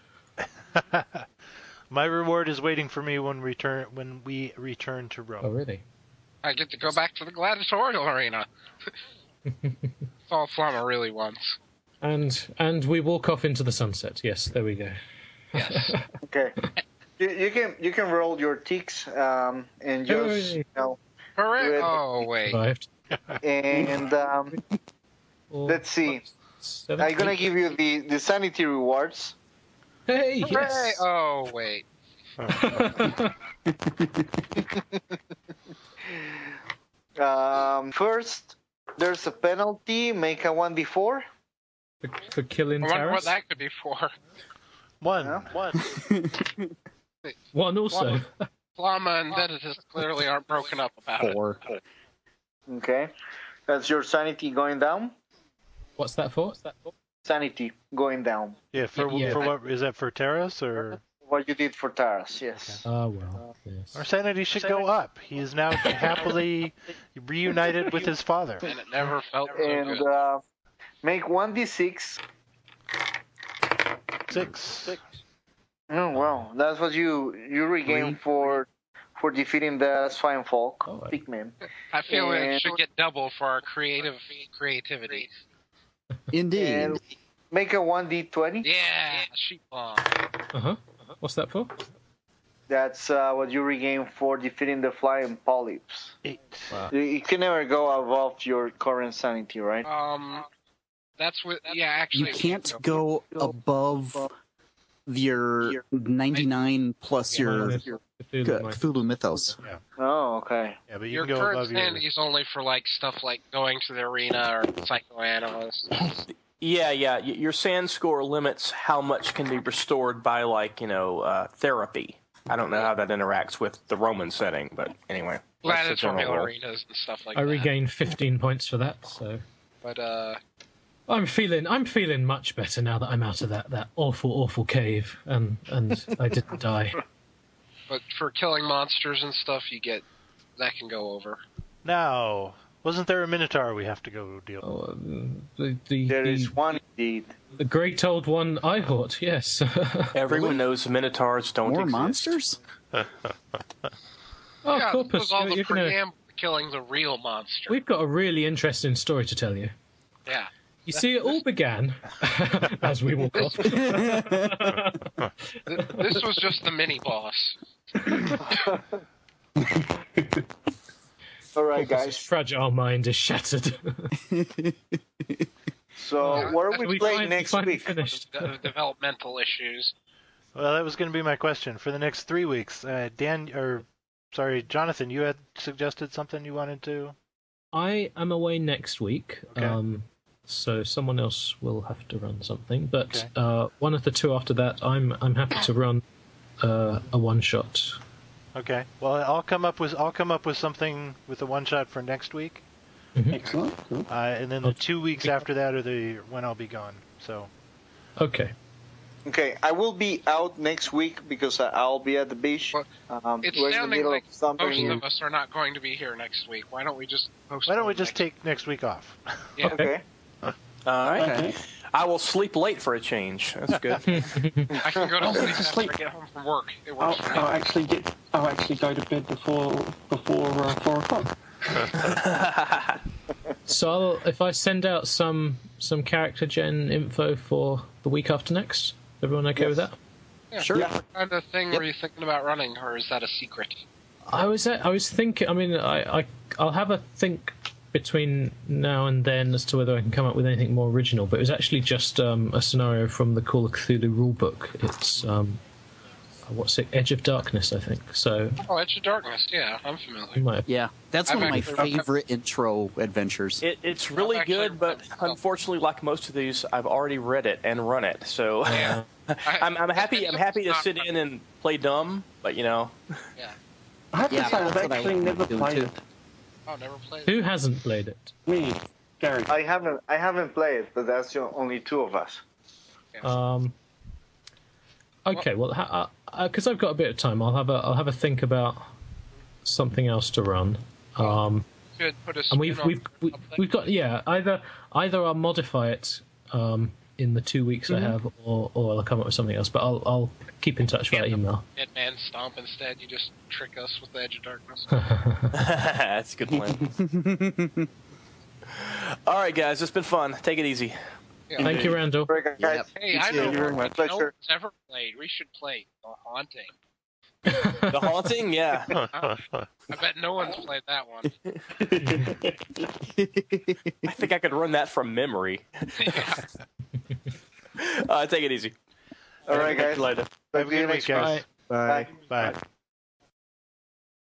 My reward is waiting for me when return when we return to Rome. Oh, really? I get to go back to the gladiatorial arena. That's all Flammer really wants. And and we walk off into the sunset. Yes, there we go. Yes. Okay, you, you can you can roll your ticks um, and just Hooray. you know Hooray! Good. Oh wait. Survived. and um, Or- let's see. Seven, I'm gonna eight. give you the the sanity rewards. Hey, Hooray! yes. Oh wait. Um, first, there's a penalty. Make a one d four. for, for killing I wonder what Terrace. that could be for. One. Yeah. One. One also. Llama and Deditus clearly aren't broken up about it. Four. Okay, that's your sanity going down. What's that for? What's that for? Sanity going down. Yeah. For Yeah. for what is that for Terrace or What you did for Taras, yes. Ah, well, yes. our sanity should go up? He is now happily reunited with his father. And it never felt so And good. uh, make one d six. Six. Oh well, that's what you you regain for for defeating the swine folk Oh, I- pigmen. I feel like it and- should get double for our creative creativity. Indeed. And make a one d twenty. Yeah, sheep bomb. Uh huh. What's that for? That's uh, what you regain for defeating the flying polyps. Eight. You, you can never go above your current sanity, right? Um, that's what. Yeah, actually, You can't go above your ninety-nine plus your Minus uh, Cthulhu Myth. Cthulhu Mythos. Oh, okay. Yeah, but you Your can go current above your. sanity is only for like stuff like going to the arena or psychoanalyst. Yeah, yeah. y- Your sand score limits how much can be restored by, like, you know, uh, therapy. I don't know how that interacts with the Roman setting, but anyway. that's the general Gladiatorial rule. arenas and stuff like I that. regained fifteen points for that, so But uh, I'm feeling I'm feeling much better now that I'm out of that, that awful awful cave and and I didn't die. but for killing monsters and stuff, you get that can go over. Now, wasn't there a Minotaur we have to go deal with? Oh, um, the the, There the, is one indeed. the great old one Ihort, yes. Everyone knows Minotaurs don't More exist. monsters? Oh, yeah, Corpus, this was all you're, the you're gonna, preamble to killing the real monster. we've got a really interesting story to tell you. Yeah. You see, it all began as we walk off. Th- This was just the mini boss. All right, His guys. fragile mind is shattered. So, what are we, we playing finally- next finally week? finished. The developmental issues. Well, that was going to be my question for the next three weeks. Uh, Dan, or sorry, Jonathan, you had suggested something you wanted to. I am away next week, Okay. um, so someone else will have to run something. But Okay. uh, one of the two after that, I'm I'm happy to run uh, a one shot. Okay. Well, I'll come up with I'll come up with something with a one shot for next week, Excellent. Cool. uh, and then the two weeks after that are the when I'll be gone. So Okay. Okay, I will be out next week because I- I'll be at the beach. Well, Um, It's we're in the sounding middle like of summer most here. of us are not going to be here next week. Why don't we just post why don't we it just next- take next week off? Yeah. Okay. All right. Okay. I will sleep late for a change. That's good. I can go to Oh, sleep after sleep. I get home from work. It I'll, works for me. I'll actually get. I'll actually go to bed before before uh, four o'clock. So I'll, if I send out some some character gen info for the week after next, everyone okay Yes. with that? Yeah. Sure. What kind of thing Yep. were you thinking about running, or is that a secret? I was at, I was thinking. I mean, I, I I'll have a think between now and then as to whether I can come up with anything more original. But it was actually just um, a scenario from the Call of Cthulhu rulebook. It's um, what's it? Edge of Darkness, I think. So Oh, Edge of Darkness. Yeah, I'm familiar. you might have, Yeah, that's I've one of my actually- favorite intro adventures. It, it's really I've actually good, but read it. unfortunately, like most of these, I've already read it and run it. So Yeah. I'm, I'm happy. I'm happy to It's sit not- in and play dumb, but you know, Yeah. I have Yeah, to say, I've that's what I actually would never do, played too. it. Oh, never played. who hasn't played it? Me, Gary. I haven't I haven't played, but that's the only two of us. Um, okay, well, because uh, uh, I've got a bit of time, I'll have a I'll have a think about something else to run. Um, Should put a and we've spin on we've we, something. we've got yeah either either I'll modify it um, in the two weeks I have, or or I'll come up with something else. But I'll I'll keep in touch via email. Dead Man Stomp instead. You just trick us with the Edge of Darkness. that's a good plan. All right, guys, it's been fun. Take it easy. Yeah. Thank you, Randall. All right, guys. Yep. Hey, You I too. know Thank you very one much. that no Pleasure. one's ever played. We should play The Haunting. The Haunting, yeah. I bet no one's played that one. I think I could run that from memory. Yeah. Uh, take it easy. All right, guys. Later. Talk Have a to you good week, next guys. week. Bye. Bye. Bye.